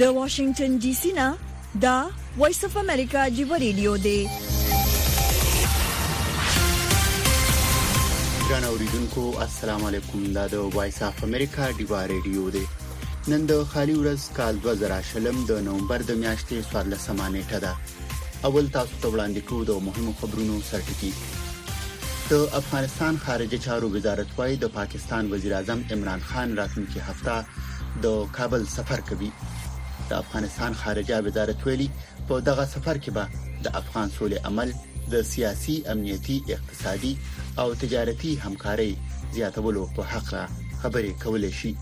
د واشنگټن ډي سي نه دا وایس اف امریکا جیو ریډیو دی. ګران اوریدونکو السلام علیکم. دا د وایس اف امریکا جیو ریډیو دی. نن د خالي ورځ کال دوه زره شلم د نومبر د میاشتې څوارلسمه نیټه ده. اول تاسو ته وړاندې کوو د مهمو خبرونو سرټکی. د افغانستان خارجه چارو وزارت وايي د پاکستان وزیر اعظم عمران خان راتلونکي هفته د کابل سفر کوي. د افغانستان خارجه وزارت ویلي په دغه سفر کې به د افغان سولې عمل د سیاسي، امنیتي، اقتصادي او تجارتي همکارۍ زیاتولو په حق خبرې کولې شي.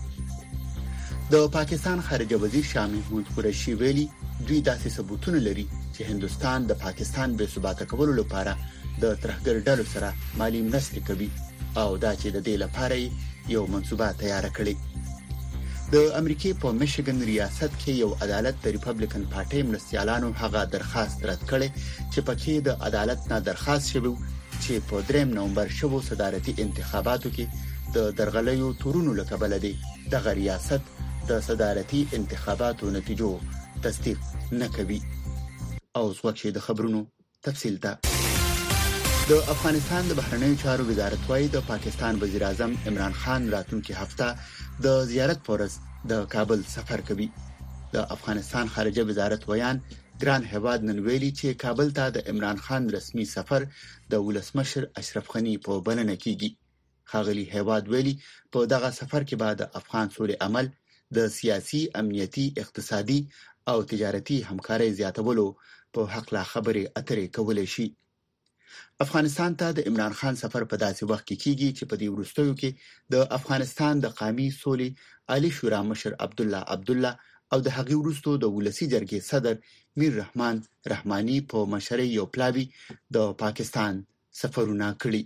د پاکستان خارجه وزیر شاه محمود قریشي ویلي دوی داسې ثبوتونه لري چې هندستان د پاکستان بې ثباته کولو لپاره د ترهګر ډلو سره مالی مرستې کوي او دا چې د دې لپاره یو منصوبه تیار کړي. د امریکای په میشیګن ریاست کې یو عدالت د ریپبلیکن پارټي مرستیالانو هغه درخواست رد کړي چې پکې د عدالت نه درخواست شوی چې په دریم نومبر شوو صدارتي انتخاباتو کې د درغلیو تورونو لکبل دي د ریاست د صدارتي انتخاباتو نتیجو تصدیق نه کوي. او څوک د خبرونو تفصیل ده. د افغانستان د بهرنیو چارو وزارت وايي د پاکستان وزیر اعظم عمران خان راتلونکي هفته د زیارت پورز د کابل سفر کوي. د افغانستان خارجه وزارت ویان ګران هواد نن ویلي چې کابل ته د عمران خان رسمي سفر د ولسمشر اشرف غنی په بلنه کیږي. خاغلی هواد ویلي په دغه سفر کې به د افغان سولې عمل د سیاسي، امنیتي، اقتصادي او تجارتي همکارۍ زیاتولو په حق لا خبرې اترې کولې شي. افغانستان ته د عمران خان سفر په داسې وخت کې کیږي چې په دې وروستیو کې د افغانستان د قومي سولې عالی شورا مشر عبد الله عبد الله او د هغې وروستو د ولسی جرګې صدر میر رحمان رحماني په مشرۍ یو پلاوی د پاکستان سفرونه کړي.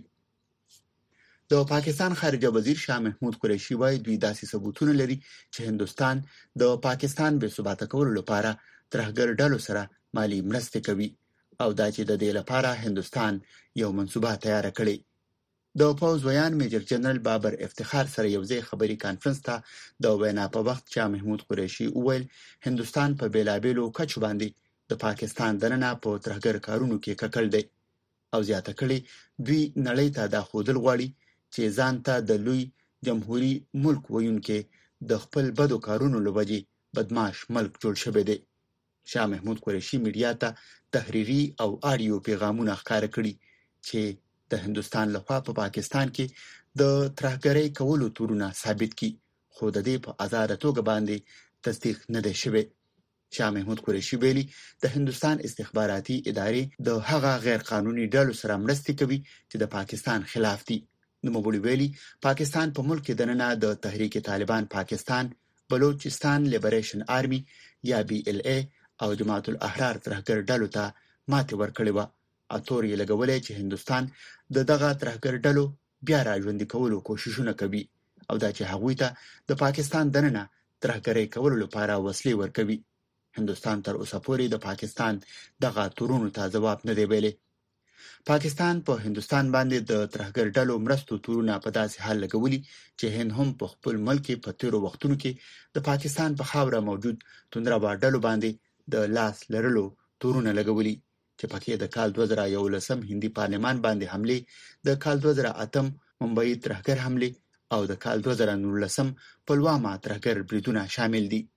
د پاکستان خارجه وزیر شاه محمود قریشي وايي دوی داسې ثبوتونه لري چې هندستان د پاکستان بې ثباته کولو لپاره ترهګر ډلو سره مالی مرستې کوي او دا چې د دې لپاره هندستان یو منصوبه تیار کړي. د پوز ویان میجر جنرال بابر افتخار سره یو ځای خبري کانفرنس ته د وینا په وخت شاه محمود قریشي وویل هندستان په بیلابېلو کچو باندې د پاکستان دننه په ترهګر کارونو کې ککړ دی او زیاته کړي دوی نړۍ ته دا ښودل غواړي چې ځان ته د لوی جمهوریت ملک ویونکي د خپل بدو کارونو لوجې بدمعاش ملک جوړ شوی دی. شاه محمود قریشي میډیا ته تحریری او آډیو پیغامونه ښکاره کړي چې د هندستان لخوا په پا پاکستان کې د ترهګرۍ کولو تورونه ثابت کړي خو د دې په آزاد توګه باندې تصدیق نه دی شوی. شاه محمود قریشي ویلي د هندستان استخباراتي ادارې د هغه غیر قانوني ډلو سره مرستې کوي چې د پاکستان خلاف دي. نوموړي ویلي پاکستان په ملک کې دننه د تحریک طالبان پاکستان، بلوچستان لیبریشن آرمي یا بی ال ای او جماعت الاحرار ترهګر ډلو ته ماتې ورکړې وه. اتور یې لګولې چې هندستان د دغه ترهګر ډلو بیا راژوندي کولو کوششونه کوي او دا چې هغوی ته د پاکستان دننه ترهګرۍ کولو لپاره وسلې ورکوي. هندستان تر اوسه پورې د پاکستان دغه تورونو ته ځواب نه دی ویلی. پاکستان په پا هندستان باندې د ترهګر ډلو مرستو تورونه په داسې حال لګولي چې هند هم په خپل ملک په تیرو وختونو کې د پاکستان په خاوره موجود توندروا ډلو باندې د لاس لرلو تورونه لګولي چې پکې د کال دوه زره یولسم هندي پارلمان باندې حمله، د کال دوه زره اتم ممبئی ترهګر حمله او د کال دوه زره نولسم پلواما ترهګر بریدونه شامل دي.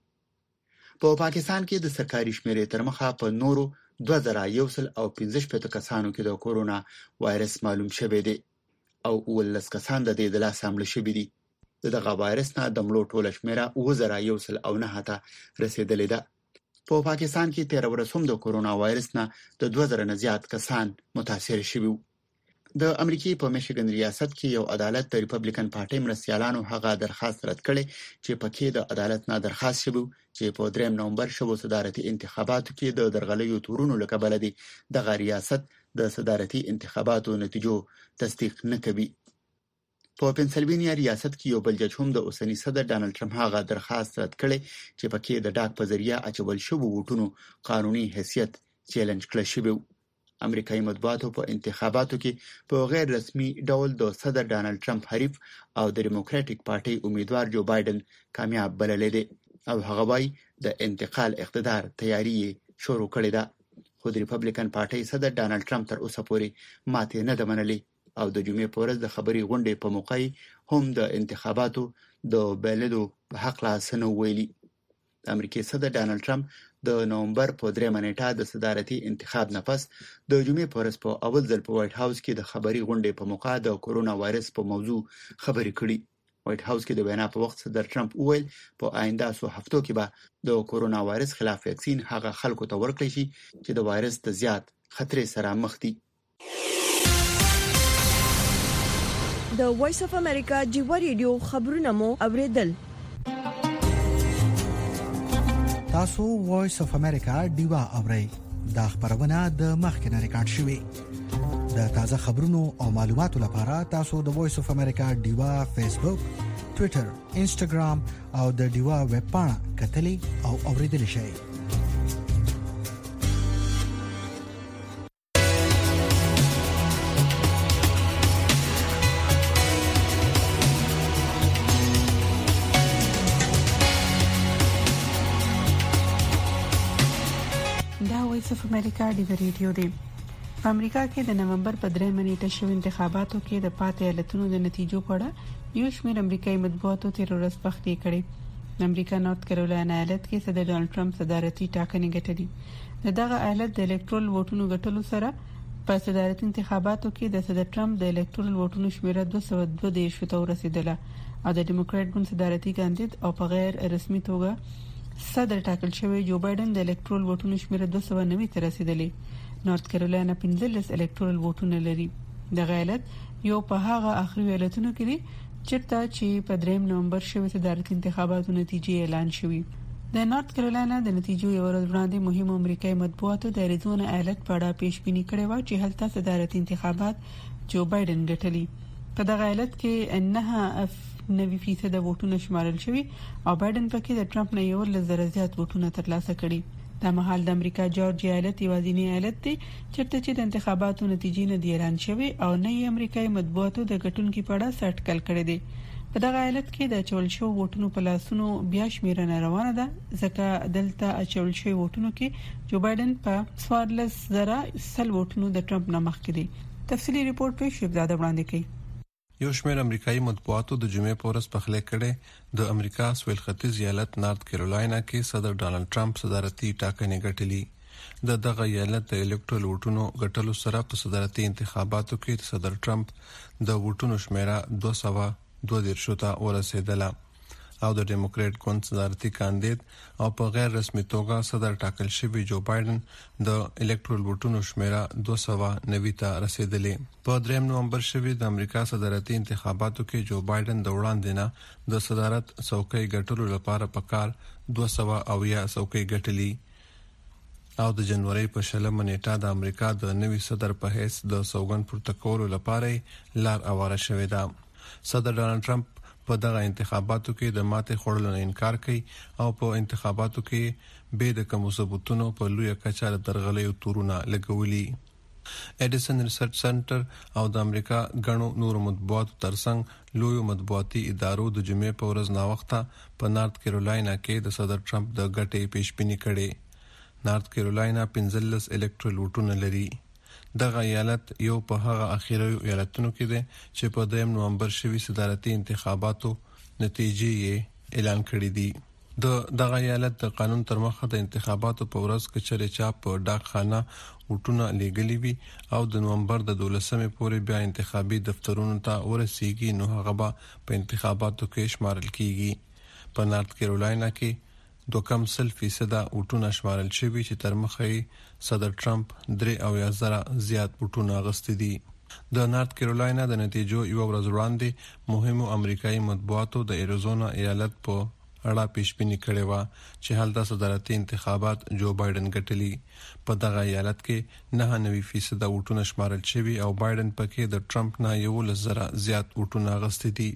په پا پاکستان کې د سرکاري شمیرې تر مخه په نورو دوه زره یو سل او پنځه شپږ کسانو کې د کورونا وایرس معلوم شوی دی او ولس کسان د دې د لاس حمله شوی دي. دغه وایرس نه د مړو ټوله شمیره اوه زره یو سل او نه ته رسیدلې ده. په پاکستان کې تیر ورځ هم د کورونا وایرس نه د دوه زره نه زیات کسان متاثر شوي. د امریکای په میشیګن ریاست کې یو عدالت د ریپبلیکن پارټي مرستیالانو هغه درخواست رد کړي چې پکې د عدالت نه درخواست شوی چې په دریم نومبر شوو صدارتي انتخاباتو کې د درغلیو تورونو لکبل دي د ریاست د صدارتي انتخاباتو نتیجو تصدیق نه کوي. په پنسلوانیا ریاست کې یو بل جج هم د اوسنی صدر ډانلډ ټرمپ هغه درخواست رد کړي چې پکې د ډاک په ذریعہ اچول شوی ووټونو قانوني حیثیت چیلنج کړی شوی. امریکایي مطبوعاتو په انتخاباتو کې په غیر رسمي ډول د صدر ډانلډ ټرمپ حریف او د ډیموکراټیک پارټي امیدوار جو بایدن کامیاب بللی دی. او هغه وايي د انتقال اقتدار تیاری شروع کړې ده. خو د ریپبلیکن پارټۍ صدر ډانلډ ټرمپ تر اوسه پورې ماته نه ده منلې او د جمعې په ورځ د خبري غونډې په موقع هم د انتخاباتو د بلدو په حق لا سنو ویلي. د امریکای صدر ډانلډ ټرمپ د نومبر په درېمه نیټه د صدارتي انتخاب نه پس د جمعې په ورځ په اول ځل په وایټ هاوس کې د خبري غونډې په موقع د کورونا وایرس په موضوع خبرې کړې. وایټ هاوس کې د وینا په وخت صدر ټرمپ وویل په آینده څو هفتو کې به د کورونا وایرس خلاف ویکسین هغه خلکو ته ورکړي شي چې د وایرس د زیات خطر سره مخ دي. د وایس اف امریکا جیوا ریډیو خبرونه مو اوریدل. تاسو وایس اف امریکا دیوا اورئ. دا خبرونه د مخکنه ریکارډ شوې. د تازه خبرونو او معلوماتو لپاره تاسو د وایس اف امریکا دیوا فیسبوک، ټوئیټر، انسټاګرام او د دیوا ویب پاڼه کتلې او اوریدل شئ. وایس اف امریکا د ریډیو دی. په امریکا کې د نومبر په درېمه نیټه شوی انتخاباتو کې د پاتې ایالتونو د نتیجو په اړه یو شمېر امریکایي مطبوعاتو تیر ورځ پخلی کړي. د امریکا نارت کیرولینا ایالت کې صدر ډانلډ ټرمپ صدارتي ټاکنې ګټلې. دغه ایالت د الکترال ووټونو ګټلو سره په صدارتي انتخاباتو کې د صدر ټرمپ د الکترال ووټونو شمیره دوه سوه دوه دیرش ته ورسېدله او د ډیموکرات ګوند صدارتي کاندید او په غیر رسمي توګه صدر ټاکل شوی جو بایدن د الکترال ووټونو شمیره دوه سوه نوي ته رسیدلې. نارت کیرولینا پنځلس الکترال ووټونه لري. د غیلت یو په هغه اخري ایالتونو کې دي چیرته چې په دریم نومبر شوی صدارتي انتخاباتو نتیجې اعلان شوې. د نارت کیرولینا د نتیجو یو ورځ وړاندې مهمو امریکایي مطبوعاتو د اریزونا ایالت په اړه پیشبینی کړې و چې هلته صدارتي انتخابات جو بایدن ګټلي. په دغه ایالت کې نه نوي فیصد ووټونه شمارل شوي او بایدن پکې د ټرمپ نه یو لږ زیات ووټونه ترلاسه کړي. د مهال د امریکا جورجیا ایالت یوازینی ایالت دی چیرته چې د انتخاباتو نتیجې نه دی اعلان شوی او نه یې امریکایي مطبوعاتو د ګټونکو په اړه سټکل کړی دی. په دغه ایالت کې د چول شو ووټونو په لاسونو بیا شمیرنه روانه ده ځکه دلته چول شو ووټونو کې جو بایدن په څوارلس زره سل ووټونو د ټرمپ نه مخکې دی. تفصیلی ریپورت په شپږ وړاندې کړي. یو شمېر امریکایي مطبوعاتو د جمعې په ورځ پخلی کړي د امریکا سویل ختیځ ایالت نارت کیرولینا کې صدر ډانلډ ټرمپ صدارتي ټاکنې ګټلې. د دغه ایالت د الکترال ووټونو ګټلو سره په صدارتي انتخاباتو کې صدر ټرمپ د ووټونو شمیره دوه سوه دوه دیرش ته ورسېدله او د ډیموکرات ګوند صدارتي کاندید او په غیر رسمي توګه صدر ټاکل شوی جو بایدن د الکترال ووټونو شمیره دوه سوه نوي ته رسیدلې. په دریم نومبر شوی د امریکا صدارتي انتخاباتو کې جو بایدن د وړاندې نه د صدارت څوکۍ ګټلو لپاره په کار دوه سوه اویا څوکۍ ګټلې او د جنوري په شلمه نیټه د امریکا د نوي صدر په حیث د سوګند پورته کولو لپاره لار اواره شوې ده. صدر ډانلډ ټرمپ په دغه انتخاباتو کې د ماته خوړلو نه انکار کوي او په انتخاباتو کې به د کوم ثبوتونو په لوی کچا د درغلې تورونه لګولي. اډیسن ریسرچ سنټر او د امریکا غنو نور مطبوعاتو ترڅنګ لوی مطبوعاتي ادارو د جمعې په ورځ نا وخته په نارت کیرولینا کې د صدر ټرمپ د ګټې پیشبینی کړي. نارت کیرولینا پنځلس الکترال ووټونه لري. دغه ایالت یو په هغه اخیری ایالتونو کې دی چې په دریم نومبر شوی صدارتي انتخاباتو نتیجې اعلان کړې دي. د دغه ایالت د قانون تر مخه د انتخاباتو په ورځ کې چره چاپ په ډاکخانه وټونه لګلې وي او د نومبر د دولسمې پورې بیا انتخابي دفترونو ته ورسیږي نو هغه به په انتخاباتو کې شمارل کیږي. په نارت کیرولینا کې دوه کم سل فیصد وټونه شمارل شوي چې تر مخه صدر ټرمپ درې او یا زره زیات وټونه غستې دي. د نارت کیرولینا د نتیجو یو ورځ وړاندې مهمو امریکایي مطبوعاتو د اریزونا ایالت په اړه پیشبینی کړې و چې هلته صدارتي انتخابات جو بایدن ګټلي. په دغه ایالت کې نه نوي فیصد وټونه شمارل شوي او بایدن پکې د ټرمپ نه یو لزره زیات وټونه غستې دي.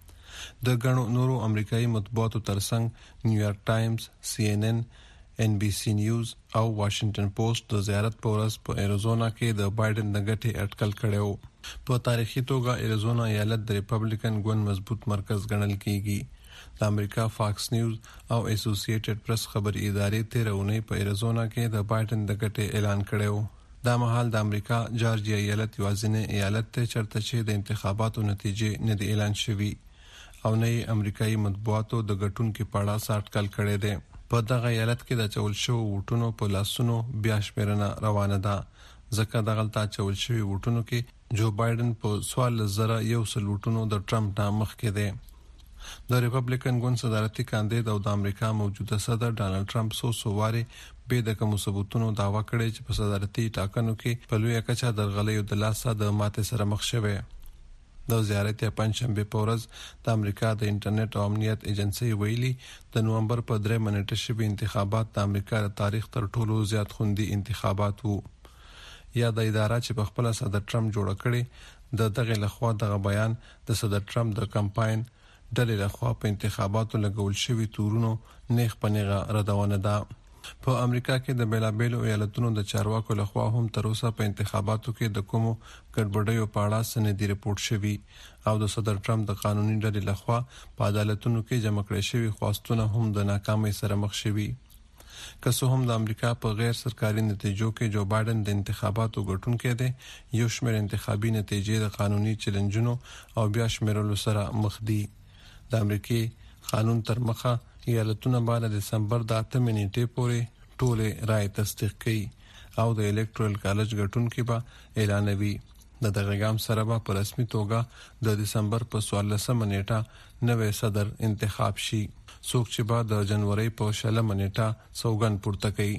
د غنو نورو امریکایي مطبوعاتو ترڅنګ نیویارک ټایمز، سی ان ان، ان بي سي نیوز او واشنگټن پوسټ د زیارت په ورځ په اریزونا کې د بایدن د ګټې اټکل کړو. په تاریخي توګه اریزونا ایالت د ریپبلیکن ګوند مضبوط مرکز ګڼل کیږي. د امریکا فاکس نیوز او اسوسییټډ پریس خبري ادارې تیرونه په ایریزونا کې د بایدن د ګټې اعلان کړو. دا مهال د امریکا جارجیا ایالت یوازینی ایالت ته چرته چې د انتخاباتو نتیجې نه دی اعلان شوي او نه امریکایي مطبوعاتو د ګټونکو په اړه ساټکل کړي دي. په دغه ایالت کې د چول شو ووټونو په لاسونو بیا شمیرنه روانه ده، ځکه دغه تا چول شوی ووټونو کې جو بایدن په سوال زره یو سل ووټونو د ټرمپ نه مخکې دی. د ریپبلیکن ګوند صدارتي کاندید او د امریکا موجوده صدر ډانلډ ټرمپ سو سوواري به د کوم ثبوتونو داوا کړی چې په صدارتي ټاکنو کې په لوی کچا درغلې او د لاسه د ماته سره مخ شوه. د زیارت یا پنځشنبه په ورځ د امریکا د انټرنیټ او امنیت ایجنسی ویلي د نومبر په درې منټه شوي انتخابات د امریکا د تاریخ تر ټولو زیات خوندي انتخابات وو. یا د اداره چې په خپل صدر ټرمپ جوړ کړي د دغه لخوا دغه بیان د صدر ټرمپ د کمپاین ډلې لخوا په انتخاباتو لګول شوی تورونو نیغ پنیغه ردونه ده. په امریکا کې د بیلابیلو ایالتونو د چارواکو لخوا هم تر اوسه په انتخاباتو کې د کومو ګډوډیو په اړه سندې ریپورت شوی او د صدر ټرمپ د قانوني ډلې لخوا په عدالتونو کې جمع کړي شوی خواستونه هم د ناکامۍ سره مخ شوي. که څه هم د امریکا په غیر سرکاري نتیجو کې جو بایدن د انتخاباتو ګټونکی دی، یو شمېر انتخابي نتیجې د قانوني چیلنجونو او بیا شمیرلو سره مخ دي. د امریکای قانون تر مخه ایالتونه باندې د دسمبر د اتمې نیټې پورې ټوله رائے تصدیق کړي او د الکترال کالج ګټونکو به اعلانوي. د دغه ګام سره به په رسمي توګه د دسمبر په څوارلسمه نیټه نوې صدر انتخاب شي، څوک چې به د جنوري په شلمه نیټه سوګن پورته کوي.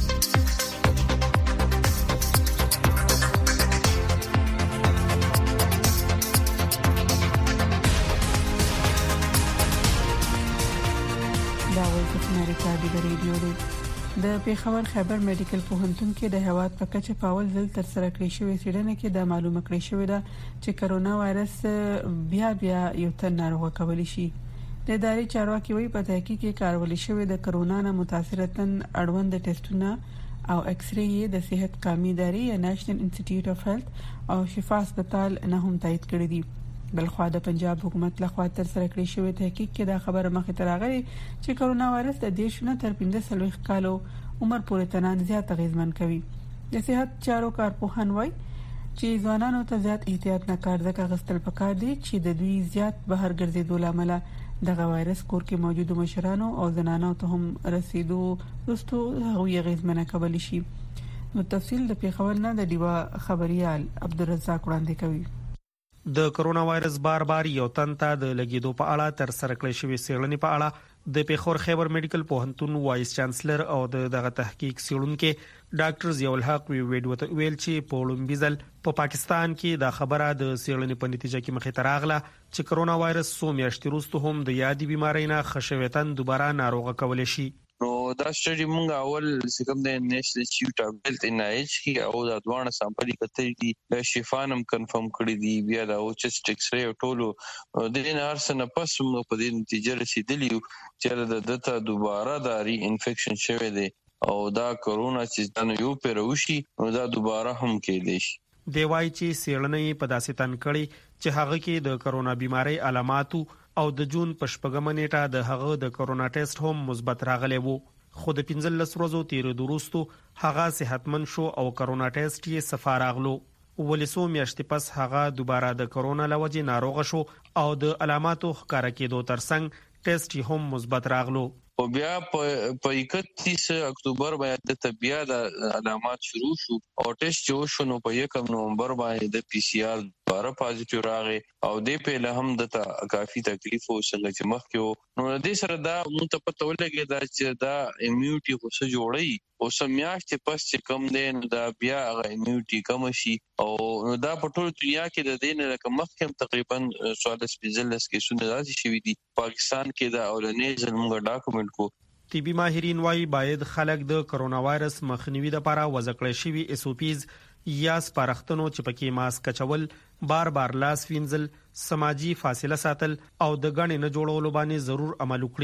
امریکا د ریډیو دی د پیښور خیبر میډیکل پوهنتون کې د هواد په کچه پاول ځل تر سره کړی شوی سیډنه کې د معلومه کړی شوی دا چې کرونا وایرس بیا بیا یو تن ناروغ کولی شي. د ادارې چارواکي وایي په تحقیق کې کارول شوی د کرونا نه متاثرتن اړوند ټیسټونه او ایکس ری د صحت قومي ادارې یا نېشنل انسټیټیوټ اف هیلث او شفا هسپتال نه هم تایید کړی دي. بلخوا د پنجاب حکومت لخوا تر سره کړی شوی تحقیق کې دا خبره مخې ته راغلي چې کرونا وایرس د دیشونه تر پنځه سلويخ کالو عمر پورې تنان زیات اغیزمن کوي. د صحت چارو کارپوهان وایي چې ځوانانو ته زیات احتیاط نه کار ځکه غستل پکار دي چې د دوی زیات بهر ګرځېدو لامل دغه وایرس کور کې موجود مشرانو او زنانو ته هم رسیدو وروسته هغوی اغیزمن کولی شي. نو تفصیل د پیښور نه د دیوا خبريال عبدالرزاق وړاندې کوي. د کرونا وایرس بار بار یو تن ته د لګیدو په اړه تر سره کړی شوی څېړنې په اړه د پیښور خیبر میډیکل پوهنتون وایس چانسلر او دغه تحقیق څېړونکو ډاکټر ضیاء الحق ویډیو ته ویل چې په لومبیزل په پاکستان کې د خبره د څېړنې په نتیجه کې مخې ته راغله چې کرونا وایرس څو میاشتې وروسته هم د یادې بیمارۍ نه خښویتن دوباره ناروغه کولی شي. نو دا سټډي مونږ اول څنګه د نېشنل انسټیټیوټ اف هیلث ان آی ایچ کې او د دوانه سامپل کتل دي د شفانم کنفرم کړی دی بیا د او چست ایکس ری ټولو د دې نارسنه پس موږ په دې نتیجه رسیدلی چې د دته دوباره د ری انفیکشن شوه دی او دا کرونا چې د یو پیروشي نو دا دوباره هم کېدی شي. دی وايي چې سیړنې په داسې تن کړي چې هغه کې د کرونا بیماری علاماتو او د جون په شپږمه نیټه د هغه د کرونا ټیسټ هم مثبت راغلی وو، خو د پنځلس ورځو تیرېدو وروسته هغه صحتمن شو او کرونا ټیسټ یې صفا راغلو. ولې څو میاشتې پس هغه دوباره د کرونا له وجې ناروغه شو او د علاماتو ښکاره کېدو ترڅنګ ټیسټ یې هم مثبت راغلو. او بیا په اکتیس اکتوبر باندې د بیا د علامات شروع شو او ټیسټ جو شو نو په یکم نومبر باندې د پی سی آر دوباره پازیټیو راغی او د په له هم د کافي تکلیف او څنګه چې مخ کې نو د سره دا مونږ ته پته ولګی دا چې دا امیونټي خو څه جوړي او سمیاشتې پس چې کم دین دا بیا هغه امیونټي کم شي او دا په ټول دنیا کې د دین لکه مخ کې تقریبا څوارلس پنځلس کې سونه راځي شوې دي. پاکستان کې دا اولنې ځل موږ ډاکومنټ کو. طبي ماهرین وايي باید خلک د کرونا وایرس مخنیوي لپاره وضع کړی شوی اس او پیز یا سپارښتنو چې پکې ماسک چول، بار بار لاس وینځل، سماجی فاصله ساتل او د غړي نه جوړولو باندې ضرور عمل وکړي.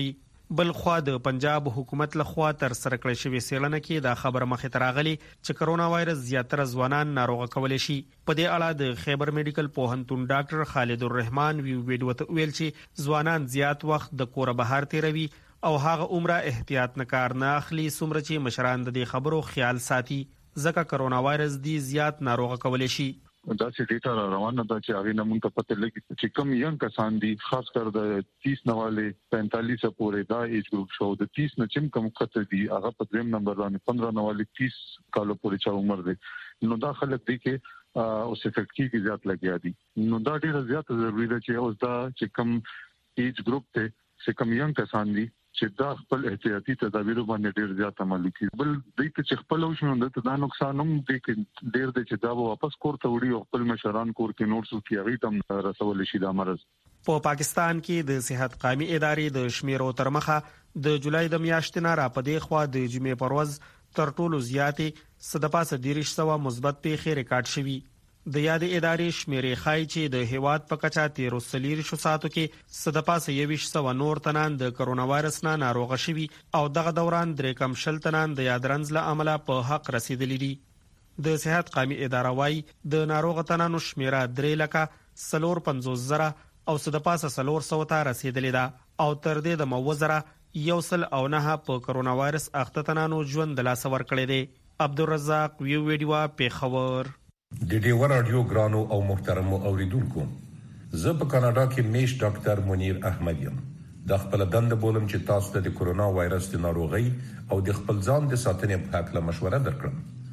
بل خو د پنجاب حکومت لخوا تر سره کړې شوې سیلنه کې دا خبره مخې ته راغلي چې کرونا وایرس زیاتره ځوانان ناروغه کولای شي. په دې اړه د خیبر میډیکل پوهنتون ډاکټر خالد الرحمن وی ویډیو ته ویل چې ځوانان زیات وخت د کور بهر تیروي او هغه عمره احتیاط نه کار نه اخلي څومره چې مشران د دې خبرو خیال ساتي ځکه کرونا وایرس دی زیات ناروغه کولای شي. دا چې ډیټا را روانه ده چې هغه نمون ته پته لګي چې کم ینګ کسان دي خاص کر د تیس نه والے پینتالیس پورې دا ایج ګروپ شو د تیس نه چې کم کته دي هغه په دریم نمبر باندې پندرہ نه والے تیس کالو پورې چا عمر دي نو دا خلک دي کې اوس افیکټ کی زیات لګیا دي نو دا ډیره زیات ضروری ده چې اوس دا چې کم ایج ګروپ ته چې کم ینګ کسان دي چې دا خپل احتیاطي تدابیر باندې ډیر زیات عمل کوي. بل دې چې خپل وشو نو دا نقصان هم دې کې ډیر دې چې دا واپس کور ته وړي او خپل مشران کور کې نور څه کوي هغه تم رسول شي دا مرز. په پاکستان کې د صحت قائمي ادارې د شمیرو تر مخه د جولای د میاشتې نه را پدې خوا د جمعې پروز تر ټولو زیاتې صدپاسه دیرش سوا مثبت پیښې ریکارډ شوي. د یاد ادارې شمیرې خای چې د هیواد په کچا تیرو سلیر شو ساتو کې صدپاسه یویش سوا نور تنان د کرونا وایرس نه ناروغه شوي او دغه دوران درې کم شل تنان د یاد رنز له عمله په حق رسیدلي دي. د صحت قائمي اداره وايي د ناروغ تنانو شمیره درې لکه سلور پنځوس زره او صدپاسه سلور سو ته رسیدلې ده او تر دې د موزره یو سل او نه په کرونا وایرس اخته تنانو ژوند د لاس ور کړی دی. عبدالرزاق ویو ویډیو پیښور. د ډیور رادیو ګرانو او محترمو اوریدونکو زه په کاناډا کې میش ډاکټر منیر احمد یم. د خپل دند بولم چې تاسو ته د کرونا وایرس د ناروغي او د خپل ځان د ساتنې په اړه مشوره درکړم.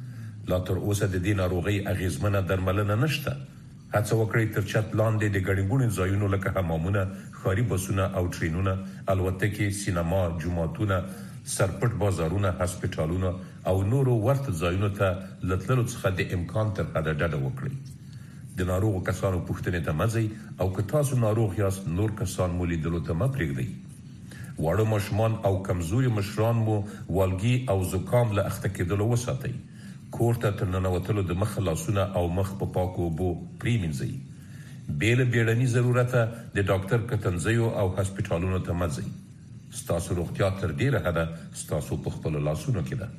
لا تر اوسه د دې ناروغي اغیزمنه درملنه نشته. هڅه وکړئ تر چت لاندې د ګڼګوڼې ځایونو لکه حمامونه، ښاري بسونه او ټرینونه، الوتکې، سینما، جوماتونه، سرپټ بازارونه، هسپټالونه او نورو ورته ځایونو ته لتللو څخه د امکان تر حده ډډه وکړئ. د ناروغو کسانو پوښتنې ته مه ځئ او که تاسو ناروغ یاست نور کسان مو لیدلو ته مه پرېږدئ. واړه ماشومان او کمزوري مشران مو والګي او زکام له اخته کېدلو وساتئ. کور ته تر ننوتلو د مخ لاسونه او مخ په پاکو اوبو پرېمینځئ. بې له بیړني ضرورته د ډاکټر کتنځیو او هسپټالونو ته مه ځئ. ستاسو روغتیا تر ډیره حده ستاسو په خپلو لاسونو کې ده.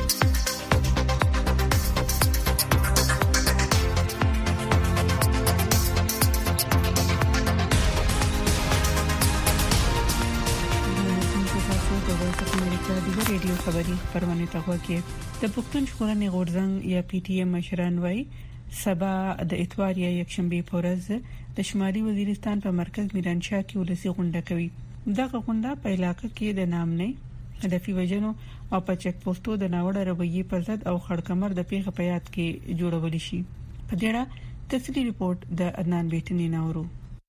ریډیو خبري پرونه تاغو کې د پښتون ژغورنې غورځنګ یا پی ټی ایم مشران وایي سبا د اتوار یا یکشنبه په ورځ د شمالي وزیرستان په مرکز میرانشاه کې ولسی غونډه کوي. دغه غونډه په علاقې کې د نامنې هدفي وجنو او په چک پوسټو د ناوړه رویې پر ضد او خړکمر د پیښه په یاد کې جوړول شي. په دې اړه تفصیلي ریپورت د عدنان بیٹنی ناورو.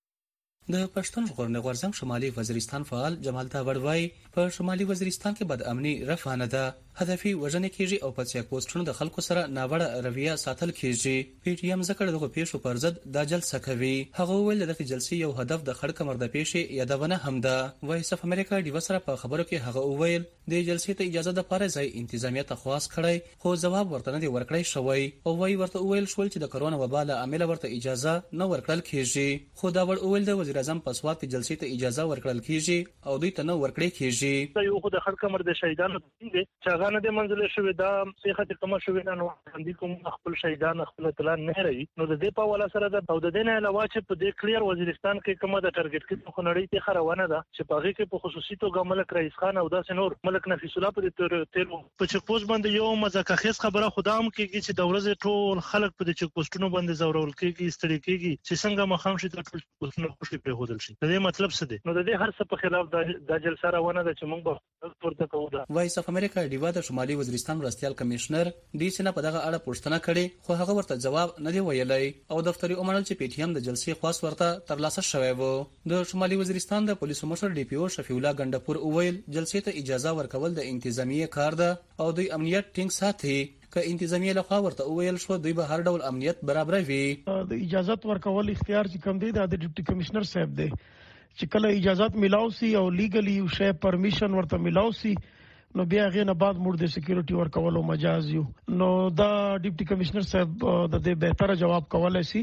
د پښتون ژغورنې غورځنګ شمالي وزیرستان فعال جمال تاوړ وایي په شمالي وزیرستان کې بد امني رفع نه ده، هدفي وژنې کیږي او په چک پوسټونو د خلکو سره ناوړه رویه ساتل کیږي. پی ټی ایم ذکر دغه پیښو پر ضد د جلسه کوي. هغه ویل دغه جلسې یو هدف د خړ کمر د پیښې یادونه هم ده. وایس اف امریکا ډیو سره په خبرو کې هغه ویل د جلسې ته اجازه د پاره ځای انتظامیه تخواس کړی خو جواب ورته نه دی ورکړی شوی او وایي ورته ویل شول چې د کرونا وبا له عامل ورته اجازه نه ورکړل کیږي. خو دا ور ویل د وزیر اعظم په سواد کې جلسې ته اجازه ورکړل کیږي او دوی ته نه ورکړی کیږي. یو خو د خړ کمر د شهیدانو دي چې هغه نه د منځله شوې دا صحت کومه شوې نه نو باندې کوم خپل شهیدان خپل اطلاع نه لري نو د دې په ولا سره د او د دې نه علاوه چې په دې کلیر وزیرستان کې کومه د ټارګټ کې خو نړۍ ته خروانه ده چې په هغه کې په خصوصي توګه ملک رئیس خان او داس نور ملک نفیس الله په تیر په چک پوسټ باندې یو مزه خیز خبره خدام کېږي چې د ورځې ټول خلک په چک پوسټونو باندې زورول کېږي ستړي کېږي چې څنګه مخام شي ټول پوسټونو خوشي په هودل شي. د دې مطلب څه دی؟ نو د دې هر څه په خلاف د جلسه روانه ده چې موږ به ورته کوو. وایس اف امریکا ډیوا د شمالي وزیرستان مرستيال کمشنر ډي سینا په دغه اړه پوښتنه کړې خو هغه ورته جواب نه دی ویلی او دفتري اومنل چې پی ټی ایم د جلسې خاص ورته ترلاسه شوی وو. د شمالي وزیرستان د پولیسو مشر ډي پی او شفیع الله ګندپور ویل جلسې ته اجازه ورکول د انتظامیه کار ده او دوی امنیت ټینګ ساتي. که انتظامیه له خوا ورته ویل شو دوی به هر ډول امنیت برابروي. د اجازه ورکول اختیار چې کوم دی د ډیپټي کمشنر صاحب دی چې کله اجازه ملاو سي او لیګلی یو شی پرمیشن ورته ملاو سي نو بیا غي نه بعد موږ د سکیورټي ورکولو مجاز یو نو دا ډیپټي کمشنر صاحب د دې بهتره جواب کولای شي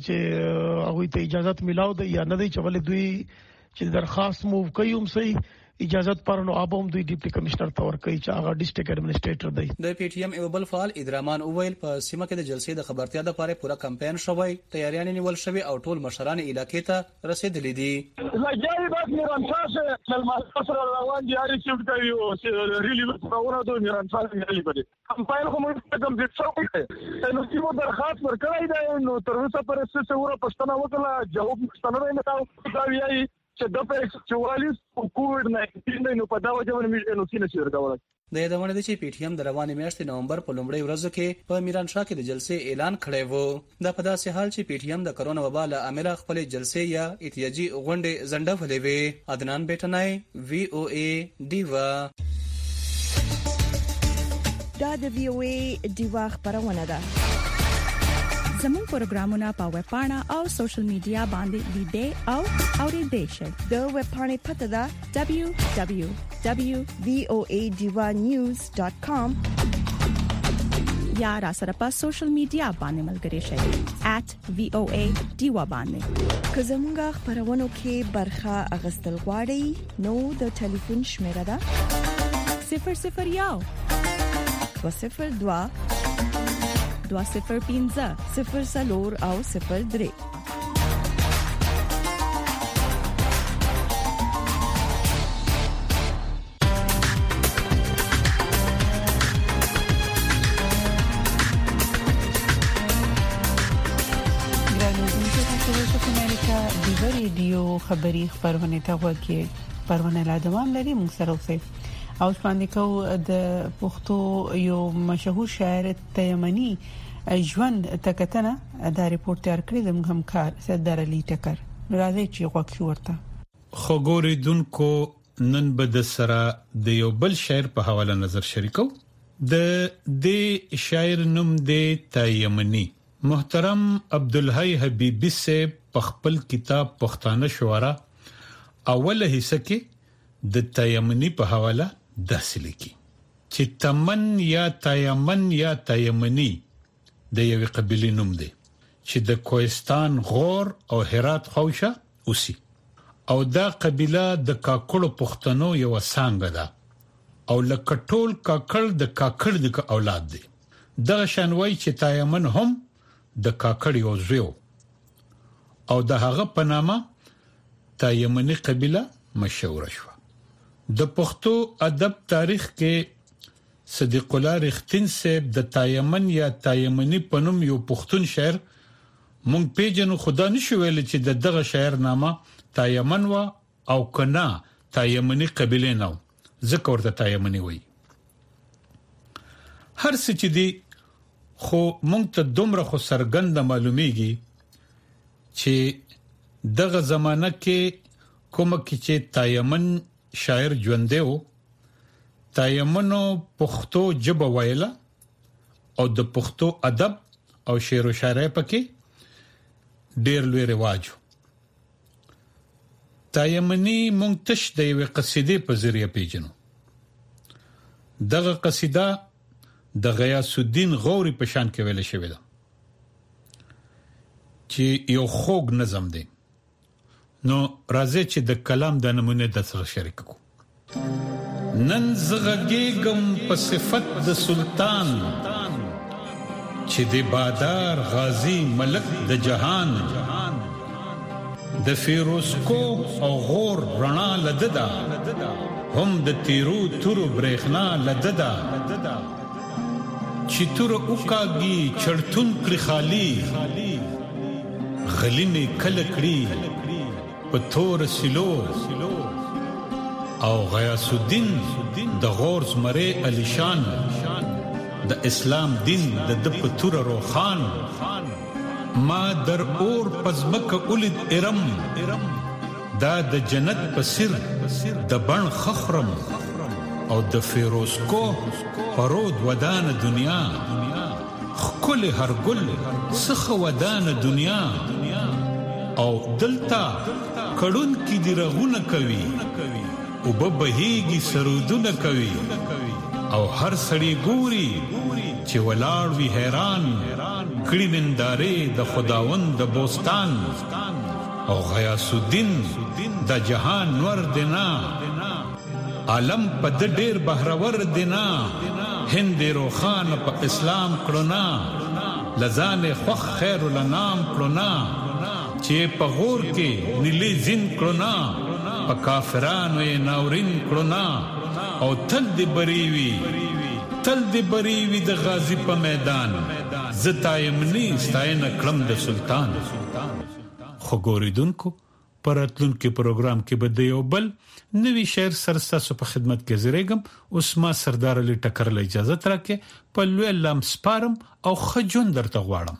چې هغه ته اجازه ملاو دی یا نه دی چې ولې دوی چې درخواست موو کوي هم صحیح اجازه پرونو ابوم دوی ډیپټي کمشنر تور کوي چې هغه ډیسټریکټ ایڈمنسټریټر دی. د پی ټی ایم یو بل فعال ادرامان اوویل په سیمه کې د جلسې د خبرتیا لپاره پورا کمپاین شوی، تیاریان نیول شوی او ټول مشران علاقې ته رسیدلي دي. لګیای بس میران تاسو کلمات سره روان دي، هر څه کوي او ریلی ورونه دوی میران تاسو نه لري. کمپاین کوم څه شوی دی نو چې مو درخواست ورکړی دی نو تر اوسه پرې څه وره پښتنه وکړه جواب پښتنه نه تاو دا ویایي چې د په چوالیس کووډ ناینټین نو په دا وجه باندې نو کینې شي ورکول. د یادونه دي چې پی ټی ایم د روانې میاشتې نومبر په لومړۍ ورځو کې په میران شاه کې د جلسې اعلان کړی وو. دا په داسې حال چې پی ټی ایم د کرونا وبا له امله خپل جلسې یا احتیاجي غونډې ځنډولې وې. عدنان بیٹنای وی او ای ډیوا. دا د وی او ای ډیوا خبرونه ده. زموږ پروګرامونه په ویب پاڼه او سوشل میډیا باندې لیدئ او اوریدئ شئ. د ویب پاڼې پته ده دبليو دبليو دبليو ډاٹ وی او ای ډیوا نیوز ډاٹ کام یا را سره په سوشل میډیا باندې ملګري شئ ایٹ وی او ای ډیوا باندې. که زموږ خبرونو کې برخه اغستل غواړئ نو د ټلیفون شمیره ده صفر صفر یو دو صفر دو دو صفر پینزه صفر سلور او صفر درې. ریډیو خبری خبرونه ته وګورئ. پرونه لا دوام لري موږ سره اوسئ. او باندې کو د پښتو یو مشهور شاعر تیمنی ژوند تکتنه دا ریپورت تیار کړی د همکار سردار علي ټکر. راځي چې غوښ ورته خو ګوري دونکو نن بد سره د یو بل شاعر په حواله نظر شریکو. د دې شاعر نوم دی تیمنی. محترم عبدالحی حبیبی سے په خپل کتاب پښتانه شعرا اوله حصہ کې د تیمنی په حواله داسې لیکي چې تمن یا تیمن یا تیمنی د یوې قبیلې نوم دی چې د کوهستان غور او هرات خوشه اوسي او دا قبیله د کاکړو پښتنو یو څنګه ده او لکه ټول کاکړ د کاکړ د اولاد دی. دغه شانوي چې تیمن هم د کاکړ یو زوی او د هغه په نامه تیمنی قبیله مشهور شو. د پښتو ادب تاریخ کې صدیق الله رښتین صاحب د تیمن یا تیمنی په نوم یو پښتون شاعر مونږ پیژنو. خدا نشو ویل چې د دغه شاعر نامه تیمن و او کنا تیمنی قبیله نو ذکر ورته تیمنی وای. هر څه چې دی خو مونږ ته دومره خو سرګند معلومیږي چې دغه زمانہ کې کومه کې چې تیمن شاعر ژوند دیو تیمنو پښتو ژبه ویله او د پښتو ادب او شعر او شاعرۍ پکې ډېر لوی رواج. تیمنی منتش د یو قصیدې په ذریعہ پیژنو. دغه قصیده د غیاث الدین غوري په شان کې ویل شوې ده چې یو خوږ نظم دی. نو راځي چې د کلام د نمونه د څه شریک کو. نن زغږیګم په صفت د سلطان چې د بادار غازی ملک د جهان د فیروز کو او غور رڼا لددا هم د تیرو تورو برېخنا لددا چې تور اوکاږي چړتون کړی خالی غلینه کله کړی پتور سلو او غیاث الدین د غور زمره علی شان د اسلام دین د د پتور روخان ما در اور پزمک اولد ارم دا د جنت پسر د بن خخرم او د فیروز کو پرود ودان دنیا خکل هر گل سخ ودان دنیا او دلتا کډون کی دی رغونه کوي او بهيږي سرودونه کوي او هر سړی ګوري چې ولاړ وی حیران کړي ننداره د خداوند د بوستان او غیاث الدین د جهان نور دینا عالم په ډېر بهرور دینا هند روخان په اسلام کړونا لزان خوخ خیر الانام کړونا چې په غور کې نیلی زین کړونا په کافرانو یې ناورین کړونا او تل دې بریوي تل دې بریوي د غازی په میدان زتایمنی ستاینه کړم د سلطان. خو ګوریدونکو پراتلون کې پروګرام کې به د یو بل نوی شعر سرساسو په خدمت کې زریګم. اوس ما سردار علي ټکر له اجازه ترکه په لوی لام سپارم او خجون درته غواړم.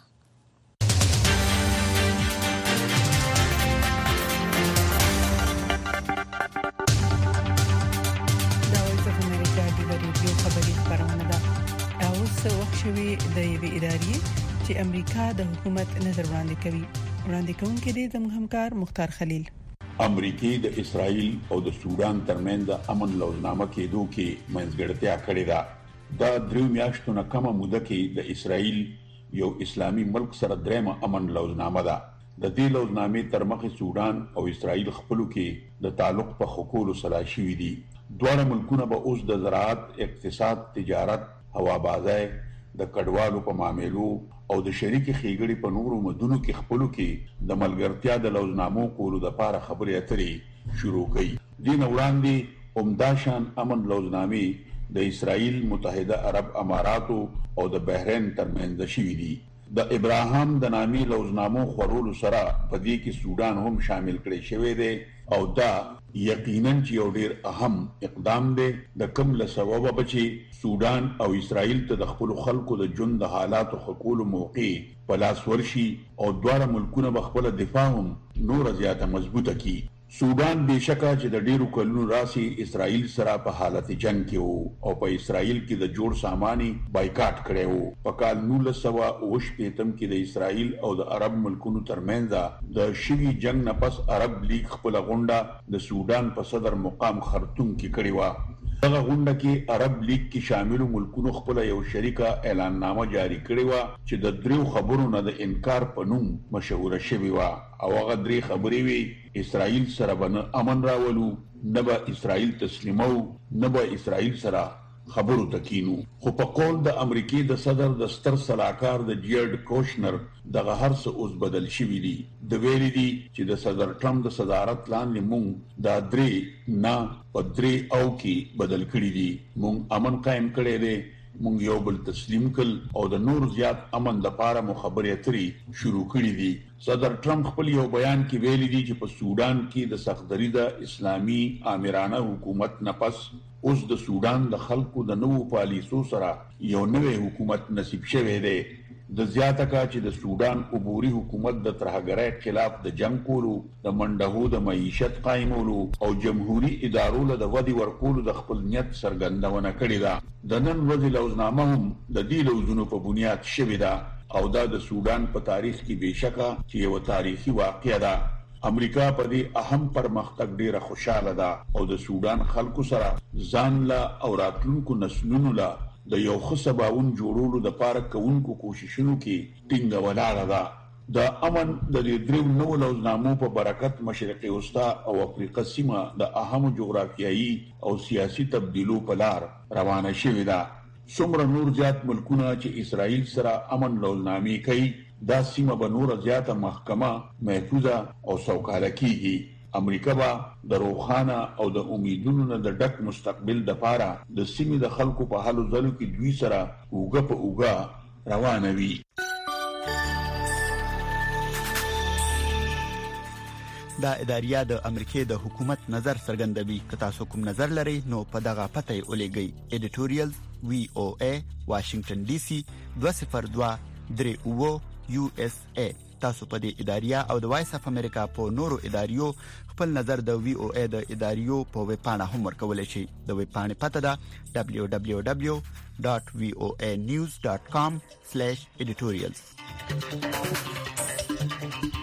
شوی د یوې ادارې چې امریکا د حکومت نظر وړاندې کوي. وړاندې کوونکی دی زموږ همکار مختار خلیل. امریکا د اسرائیل او د سودان ترمنځ د امن لوزنامه کېدو کې منځګړتیا کړې ده. دا درې میاشتو نه کمه موده کې د اسرائیل یو اسلامي ملک سره درېمه امن لوزنامه ده. د دې لوزنامې تر مخه سودان او اسرائیل خپلو کې د تعلق په حقوقو سره شوي دي. دواړه ملکونه به اوس د زراعت، اقتصاد، تجارت، هوابازۍ، د کډوالو په معاملو او د شریکي خېګړې په نورو مدونو کې خپلو کې د ملګرتیا د لوزنامو کولو د لپاره خبرې اترې شروع کړي. دین وړاندې عمده شان امن لوزنامې د اسرائیل، متحده عرب اماراتو او د بحرین ترمنځ شوي دي. د ابراهام د نامي لوزنامو خورولو سره په دې کې سودان هم شامل کړي شوی دی او دا یقینا چې یو ډیر اهم اقدام دی د کوم له سببه بچي سودان او اسرائیل ته د خپل خلکو د ژوند د حالاتو حقوق موقع په لاس ورشي او دواړه ملکونه به خپل دفاع هم نور زیاته مضبوطه کړي. سودان بشکه چې د ډیرو کلونو راسي اسرائیل سره په حالت جنگ کې وو او په اسرائیل کې د جوړ ساماني بایکاټ کړي وو. په کال نولس سوه اوه شپېتم کې د اسرائیل او د عرب ملکونو ترمنځ د شوي جنگ نه پس عرب لیگ خپل غونډه د سودان په صدر مقام خرطوم کې کړې و. دغه غونډه کې عرب لیگ کې شامل ملکونو خپل یو شریکه اعلان نامه جاری کړې و چې د دریو خبرو نه د انکار په نوم مشهوره شوی و او هغه درې خبرې وي: اسرائیل سره به امن راولو، نه به اسرائیل تسلیمو، نه به اسرائیل سره خبرو تکینو. خو په قول د امریکای د صدر د ستر صلاحکار د جیرډ کوشنر دغه هر څه اوس بدل شوی دي. د ویلي دي چې د صدر ټرمپ د صدارت لاندې مونږ دا درې نه په درې او کې بدل کړی دي. مونږ امن قائم کړی دی، مونږ یو بل تسلیم کړ او د نور زیات امن لپاره مخابرې اترې شروع کړې دي. صدر ټرمپ خپل یو بیان کې ویلي دي چې په سودان کې د سختدریده اسلامي آمرانه حکومت نه پس اوس د سودان د خلکو د نوو پالیسو سره یو نوې حکومت نصیب شوی دی. د زیاته کا چې د سودان عبوري حکومت د ترهګرۍ خلاف د جنگ کولو، د منډهو د معیشت قائمولو او جمهوریت ادارو له د ودی ورکولو د خپل نیت څرګندونه کړې ده. د نن ورځې لوزنامه هم د دې لوزونو په بنیاد شوې ده او دا د سودان په تاریخ کې بشکه چې یو تاریخي واقعه ده. امریکا په دې اهم پرمختګ ډیره خوشاله ده او د سودان خلکو سره ځان لا او راتلونکو نسلونو لا د یو ښه سباوون جوړولو د پاره کوونکو کوششونو کې ټینګه ولاړه ده. د امن د دې درو نو لوزنامو په برکت مشرقي وسطا او افریقا سیمه د اهم جغرافیایي او سیاسي تبدیلو په لار روانه شوې ده. څومره نور زیات ملکونه چې اسرائیل سره امن لوزنامې کوي، دا سیمه به نور زیاته محکمه، محفوظه او سوکاله کیږي. امریکا به د روخانه او د امیدونو نه د ډک مستقبل د پاره د سیمې د خلکو په حالو ځلو کې دوی سره اوګه په اوګه روانه وي. دا اداریه د امریکای د حکومت نظر څرګندوي. که تاسو کوم نظر لرئ نو په دغه پته یې ولېږئ: ایډیټوریال وی او ای واشنگټن ډي سي دوه صفر دوه درې اوه یو اس ای. تاسو په دې اداریه او د وایس اف امریکا په نورو اداریو خپل نظر د وی او ای د اداریو په ویب پاڼه هم ورکولای شئ. د ویب پاڼې پته ده دبليو دبليو دبليو ډاټ وی او ای نیوز ډاټ کام سلیش ایډیټوریالز.